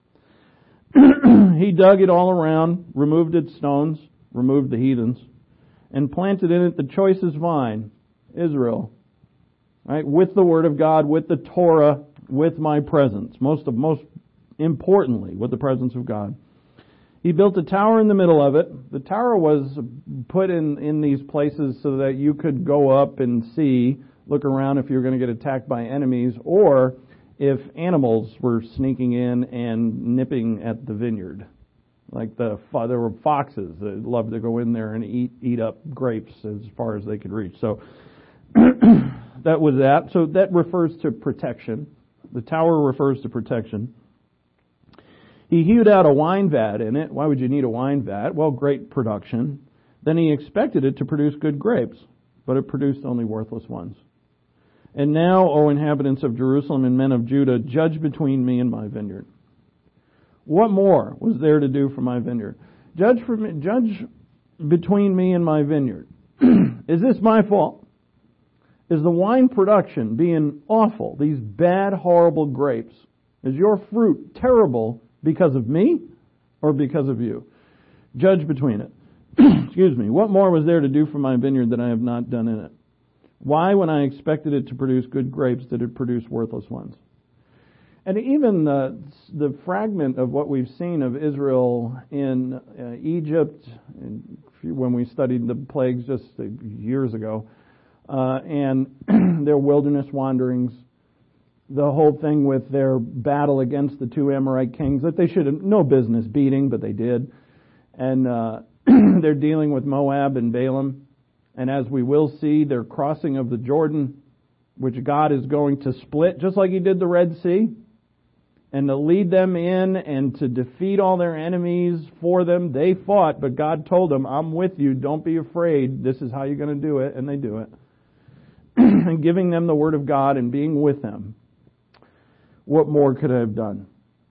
He dug it all around, removed its stones, removed the heathens, and planted in it the choicest vine, Israel. Right? With the Word of God, with the Torah, with my presence. Most importantly, with the presence of God. He built a tower in the middle of it. The tower was put in these places so that you could go up and see, look around if you were going to get attacked by enemies, or if animals were sneaking in and nipping at the vineyard. Like there were foxes that loved to go in there and eat up grapes as far as they could reach. So that was that. So that refers to protection. The tower refers to protection. He hewed out a wine vat in it. Why would you need a wine vat? Well, great production. Then he expected it to produce good grapes, but it produced only worthless ones. And now, O inhabitants of Jerusalem and men of Judah, judge between me and my vineyard. What more was there to do for my vineyard? Judge between me and my vineyard. Is this my fault? Is the wine production being awful, these bad, horrible grapes? Is your fruit terrible because of me or because of you? Judge between it. Excuse me. What more was there to do for my vineyard that I have not done in it? Why, when I expected it to produce good grapes, did it produce worthless ones? And even the fragment of what we've seen of Israel in Egypt, when we studied the plagues just years ago, and their wilderness wanderings, the whole thing with their battle against the two Amorite kings that they should have no business beating, but they did. And they're dealing with Moab and Balaam. And as we will see, their crossing of the Jordan, which God is going to split, just like He did the Red Sea, and to lead them in and to defeat all their enemies for them. They fought, but God told them, I'm with you, don't be afraid, this is how you're going to do it, and they do it. And giving them the Word of God and being with them. What more could I have done?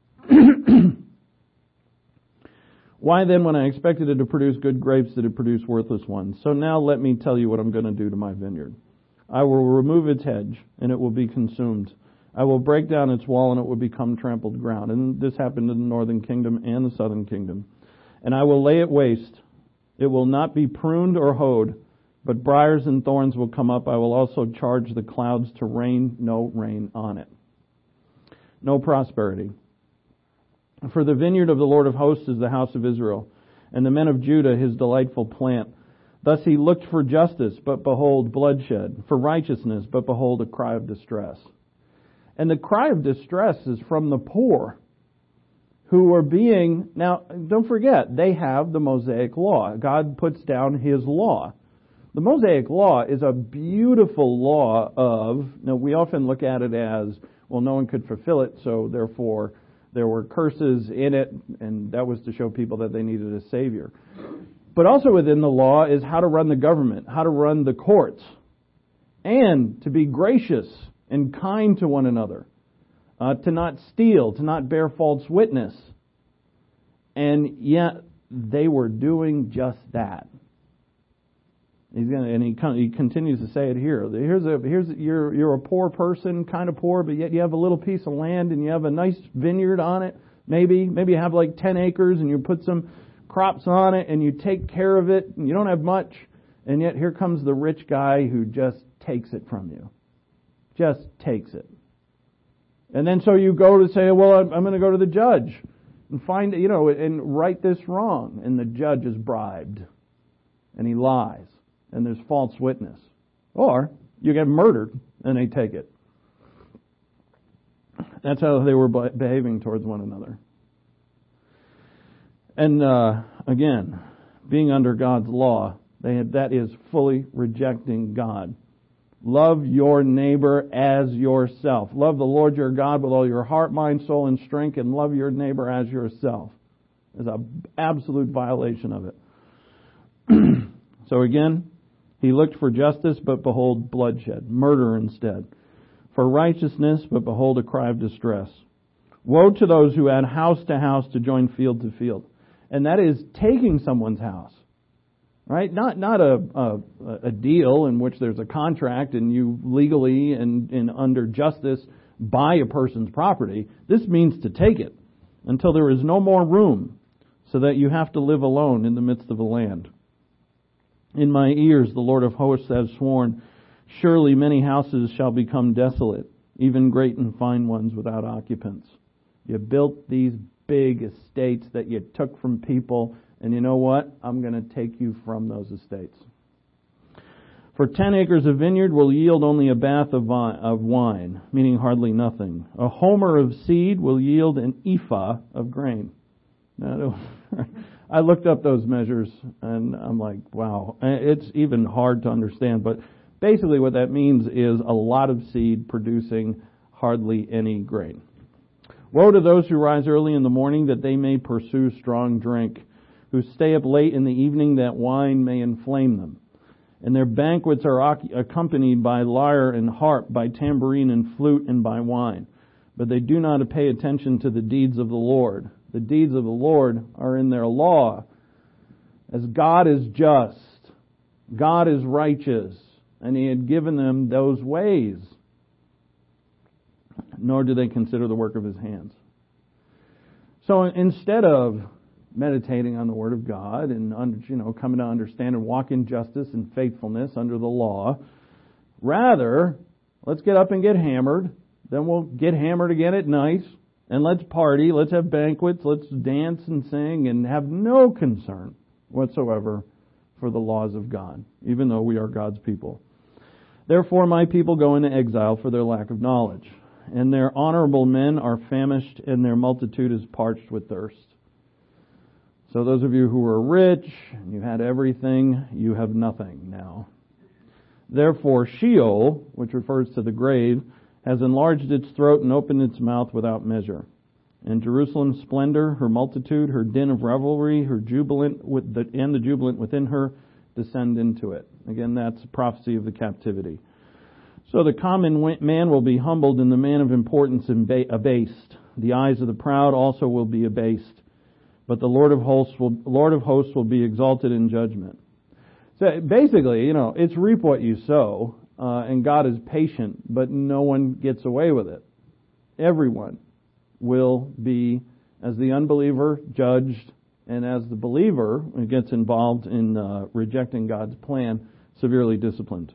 Why then, when I expected it to produce good grapes, did it produce worthless ones? So now let me tell you what I'm going to do to my vineyard. I will remove its hedge, and it will be consumed. I will break down its wall, and it will become trampled ground. And this happened in the northern kingdom and the southern kingdom. And I will lay it waste. It will not be pruned or hoed, but briars and thorns will come up. I will also charge the clouds to rain no rain on it. No prosperity. For the vineyard of the Lord of hosts is the house of Israel, and the men of Judah His delightful plant. Thus He looked for justice, but behold bloodshed, for righteousness, but behold a cry of distress. And the cry of distress is from the poor, who are being, now don't forget, they have the Mosaic Law. God puts down His law. The Mosaic Law is a beautiful law of, now we often look at it as, well, no one could fulfill it, so therefore there were curses in it, and that was to show people that they needed a Savior. But also within the law is how to run the government, how to run the courts, and to be gracious and kind to one another, to not steal, to not bear false witness. And yet they were doing just that. He continues to say it here. You're a poor person, kind of poor, but yet you have a little piece of land and you have a nice vineyard on it. Maybe you have like 10 acres and you put some crops on it and you take care of it and you don't have much. And yet here comes the rich guy who just takes it from you. Just takes it. And then so you go to say, well, I'm going to go to the judge and find, and right this wrong. And the judge is bribed and he lies. And there's false witness. Or you get murdered and they take it. That's how they were behaving towards one another. And again, being under God's law, that is fully rejecting God. Love your neighbor as yourself. Love the Lord your God with all your heart, mind, soul, and strength, and love your neighbor as yourself. It's an absolute violation of it. So again, He looked for justice, but behold bloodshed, murder instead. For righteousness, but behold a cry of distress. Woe to those who add house to house to join field to field. And that is taking someone's house. Right? Not a deal in which there's a contract and you legally and under justice buy a person's property. This means to take it until there is no more room, so that you have to live alone in the midst of the land. In my ears the Lord of hosts has sworn, surely many houses shall become desolate, even great and fine ones without occupants. You built these big estates that you took from people, and you know what? I'm going to take you from those estates. For 10 acres of vineyard will yield only a bath of wine, meaning hardly nothing. A homer of seed will yield an ephah of grain. Now, I looked up those measures, and I'm like, wow. It's even hard to understand, but basically what that means is a lot of seed producing hardly any grain. Woe to those who rise early in the morning that they may pursue strong drink, who stay up late in the evening that wine may inflame them. And their banquets are accompanied by lyre and harp, by tambourine and flute, and by wine. But they do not pay attention to the deeds of the Lord. The deeds of the Lord are in their law. As God is just, God is righteous, and He had given them those ways. Nor do they consider the work of His hands. So instead of meditating on the Word of God and coming to understand and walk in justice and faithfulness under the law, rather, let's get up and get hammered. Then we'll get hammered again at night, and let's party, let's have banquets, let's dance and sing, and have no concern whatsoever for the laws of God, even though we are God's people. Therefore my people go into exile for their lack of knowledge. and their honorable men are famished, and their multitude is parched with thirst. So those of you who are rich, and you had everything, you have nothing now. Therefore Sheol, which refers to the grave, has enlarged its throat and opened its mouth without measure. And Jerusalem's splendor, her multitude, her din of revelry, her jubilant and the jubilant within her descend into it. Again, that's a prophecy of the captivity. So the common man will be humbled, and the man of importance abased. The eyes of the proud also will be abased, but the Lord of hosts will be exalted in judgment. So basically, it's reap what you sow, and God is patient, but no one gets away with it. Everyone will be, as the unbeliever, judged, and as the believer who gets involved in rejecting God's plan, severely disciplined.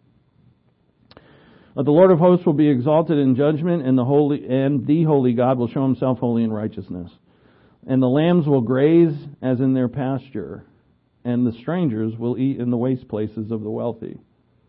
But the Lord of hosts will be exalted in judgment, and the holy God will show himself holy in righteousness. And the lambs will graze as in their pasture, and the strangers will eat in the waste places of the wealthy.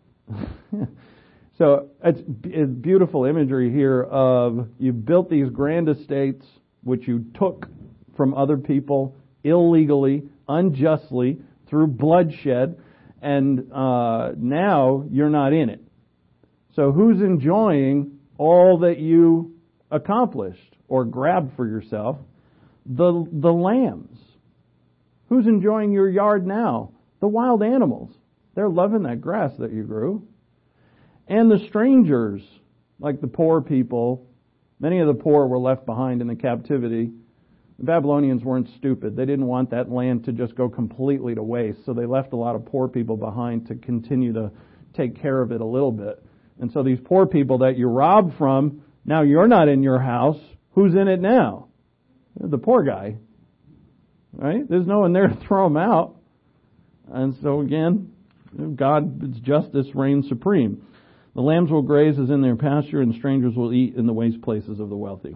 So it's beautiful imagery here of you've built these grand estates which you took from other people illegally, unjustly, through bloodshed, and now you're not in it. So who's enjoying all that you accomplished or grabbed for yourself? The lambs. Who's enjoying your yard now? The wild animals. They're loving that grass that you grew. And the strangers, like the poor people. Many of the poor were left behind in the captivity. The Babylonians weren't stupid. They didn't want that land to just go completely to waste, so they left a lot of poor people behind to continue to take care of it a little bit. And so these poor people that you robbed from, now you're not in your house. Who's in it now? The poor guy. Right? There's no one there to throw him out. And so again, God's justice reigns supreme. The lambs will graze as in their pasture, and strangers will eat in the waste places of the wealthy.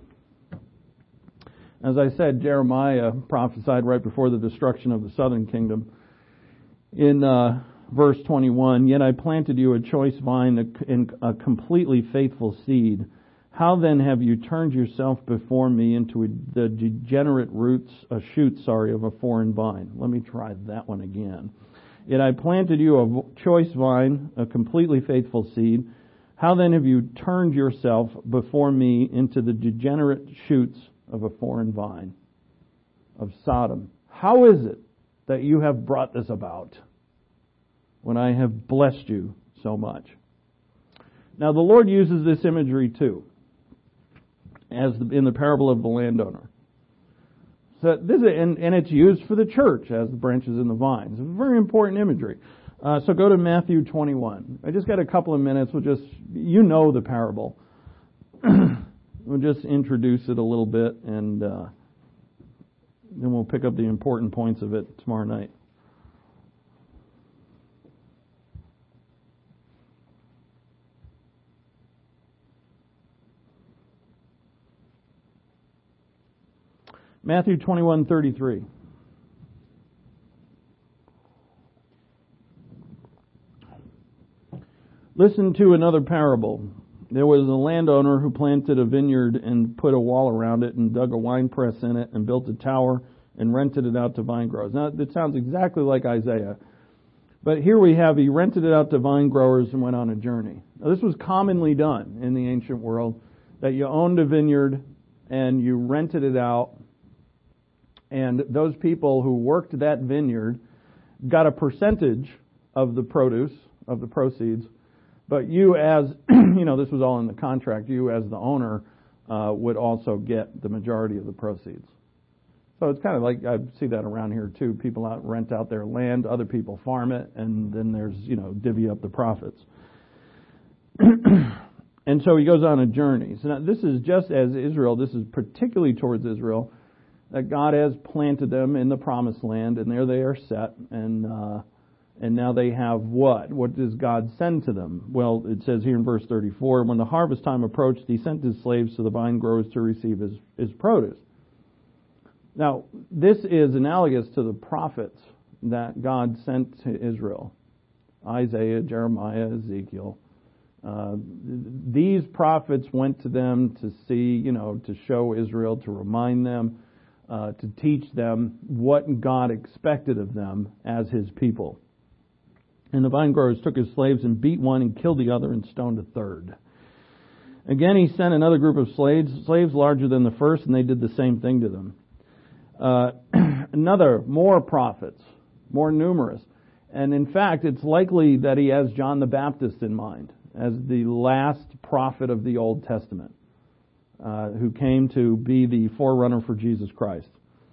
As I said, Jeremiah prophesied right before the destruction of the southern kingdom. In verse 21, yet I planted you a choice vine and a completely faithful seed. How then have you turned yourself before me into the degenerate shoots of a foreign vine? Let me try that one again. Yet I planted you a choice vine, a completely faithful seed. How then have you turned yourself before me into the degenerate shoots of a foreign vine of Sodom? How is it that you have brought this about when I have blessed you so much? Now the Lord uses this imagery too, as in the parable of the landowner. So this is, and it's used for the church as the branches in the vines. It's very important imagery. So go to Matthew 21. I just got a couple of minutes. You know the parable. We'll just introduce it a little bit, and then we'll pick up the important points of it tomorrow night. Matthew 21:33. Listen to another parable. There was a landowner who planted a vineyard and put a wall around it and dug a winepress in it and built a tower and rented it out to vine growers. Now, it sounds exactly like Isaiah. But here we have, he rented it out to vine growers and went on a journey. Now, this was commonly done in the ancient world, that you owned a vineyard and you rented it out. And those people who worked that vineyard got a percentage of the produce, of the proceeds. But you as, this was all in the contract, you as the owner would also get the majority of the proceeds. So it's kind of like, I see that around here too. People rent out their land, other people farm it, and then there's, divvy up the profits. And so he goes on a journey. So now this is just as Israel, this is particularly towards Israel, that God has planted them in the promised land, and there they are set, and now they have what? What does God send to them? Well, it says here in verse 34, when the harvest time approached, he sent his slaves to the vine growers to receive his produce. Now, this is analogous to the prophets that God sent to Israel. Isaiah, Jeremiah, Ezekiel. These prophets went to them to see, to show Israel, to remind them, to teach them what God expected of them as His people. And the vine growers took his slaves and beat one and killed the other and stoned a third. Again, he sent another group of slaves larger than the first, and they did the same thing to them. More prophets, more numerous. And in fact, it's likely that he has John the Baptist in mind as the last prophet of the Old Testament, who came to be the forerunner for Jesus Christ.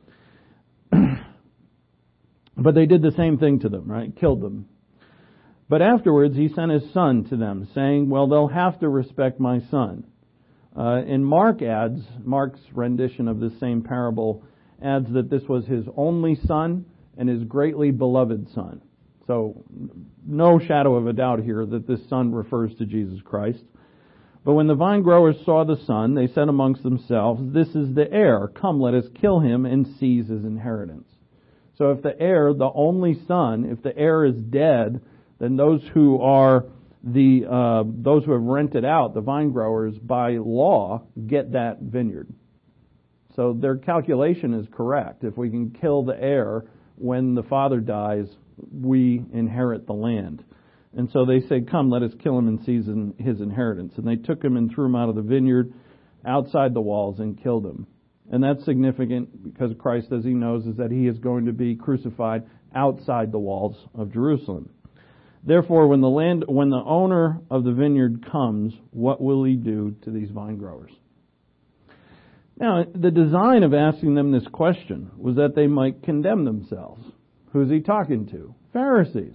But they did the same thing to them, right? Killed them. But afterwards, he sent his son to them, saying, well, they'll have to respect my son. And Mark's rendition of this same parable adds that this was his only son and his greatly beloved son. So, no shadow of a doubt here that this son refers to Jesus Christ. But when the vine growers saw the son, they said amongst themselves, this is the heir. Come, let us kill him and seize his inheritance. So if the heir, the only son, if the heir is dead, then those who have rented out, the vine growers, by law, get that vineyard. So their calculation is correct. If we can kill the heir when the father dies, we inherit the land. And so they say, come, let us kill him and seize his inheritance. And they took him and threw him out of the vineyard, outside the walls, and killed him. And that's significant because Christ, as he knows, is that he is going to be crucified outside the walls of Jerusalem. Therefore, when the owner of the vineyard comes, what will he do to these vine growers? Now, the design of asking them this question was that they might condemn themselves. Who's he talking to? Pharisees.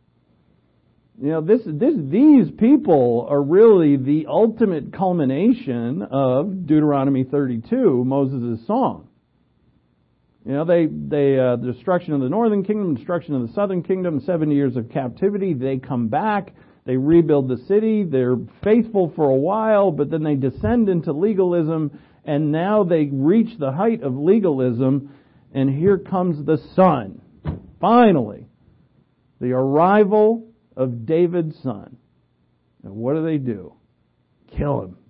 These people are really the ultimate culmination of Deuteronomy 32, Moses' song. The destruction of the northern kingdom, destruction of the southern kingdom, 70 years of captivity. They come back, they rebuild the city, they're faithful for a while, but then they descend into legalism, and now they reach the height of legalism, and here comes the Son. Finally, the arrival of David's son. And what do? Kill him.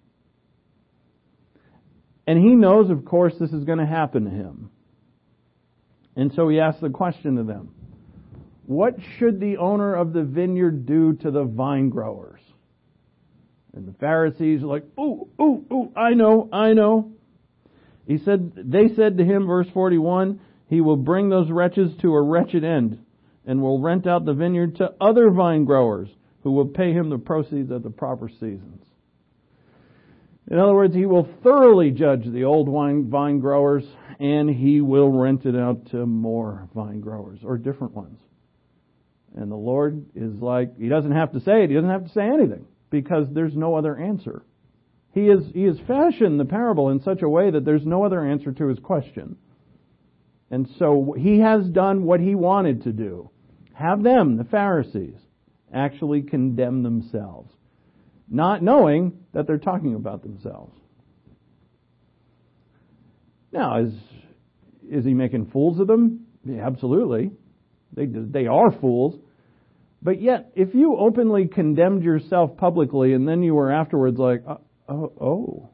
And he knows, of course, this is going to happen to him. And so he asks the question to them, what should the owner of the vineyard do to the vine growers? And the Pharisees are like, I know. They said to him, verse 41, he will bring those wretches to a wretched end and will rent out the vineyard to other vine growers who will pay him the proceeds at the proper seasons. In other words, he will thoroughly judge the old vine growers, and he will rent it out to more vine growers, or different ones. And the Lord is like, he doesn't have to say it, he doesn't have to say anything, because there's no other answer. He has fashioned the parable in such a way that there's no other answer to his question. And so he has done what he wanted to do. Have them, the Pharisees, actually condemn themselves, not knowing that they're talking about themselves. Now, is he making fools of them? Yeah, absolutely. They are fools. But yet, if you openly condemned yourself publicly and then you were afterwards like, and,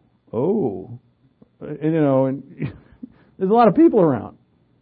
there's a lot of people around.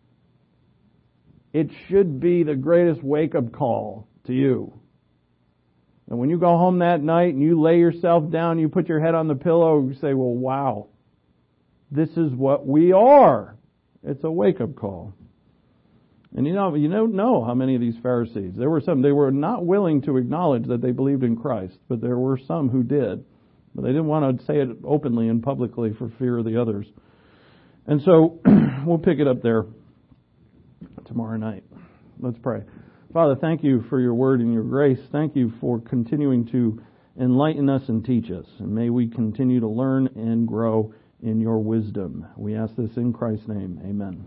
It should be the greatest wake-up call to you. And when you go home that night and you lay yourself down, you put your head on the pillow, you say, well, wow, this is what we are. It's a wake-up call. And you don't know how many of these Pharisees. There were some, they were not willing to acknowledge that they believed in Christ, but there were some who did. But they didn't want to say it openly and publicly for fear of the others. And so we'll pick it up there tomorrow night. Let's pray. Father, thank you for your word and your grace. Thank you for continuing to enlighten us and teach us. And may we continue to learn and grow in your wisdom. We ask this in Christ's name. Amen.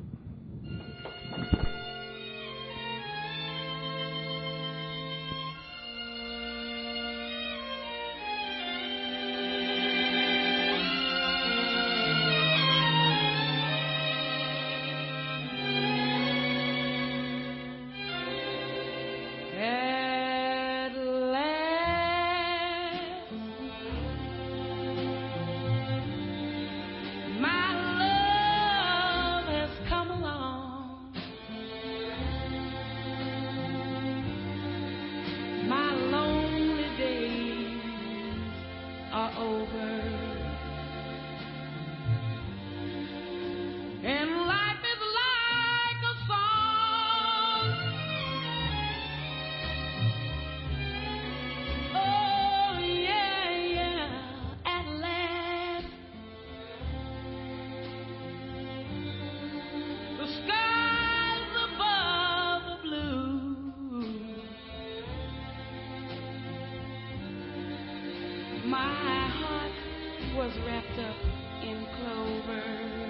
was wrapped up in clover.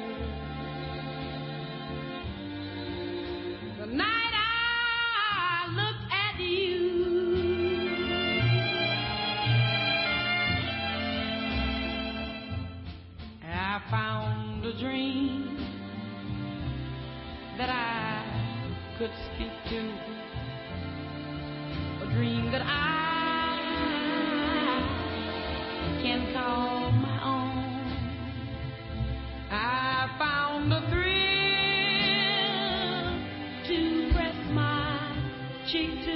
The night I looked at you, I found a dream that I could speak to, a dream that I can call my own. I found a thrill to press my cheek to,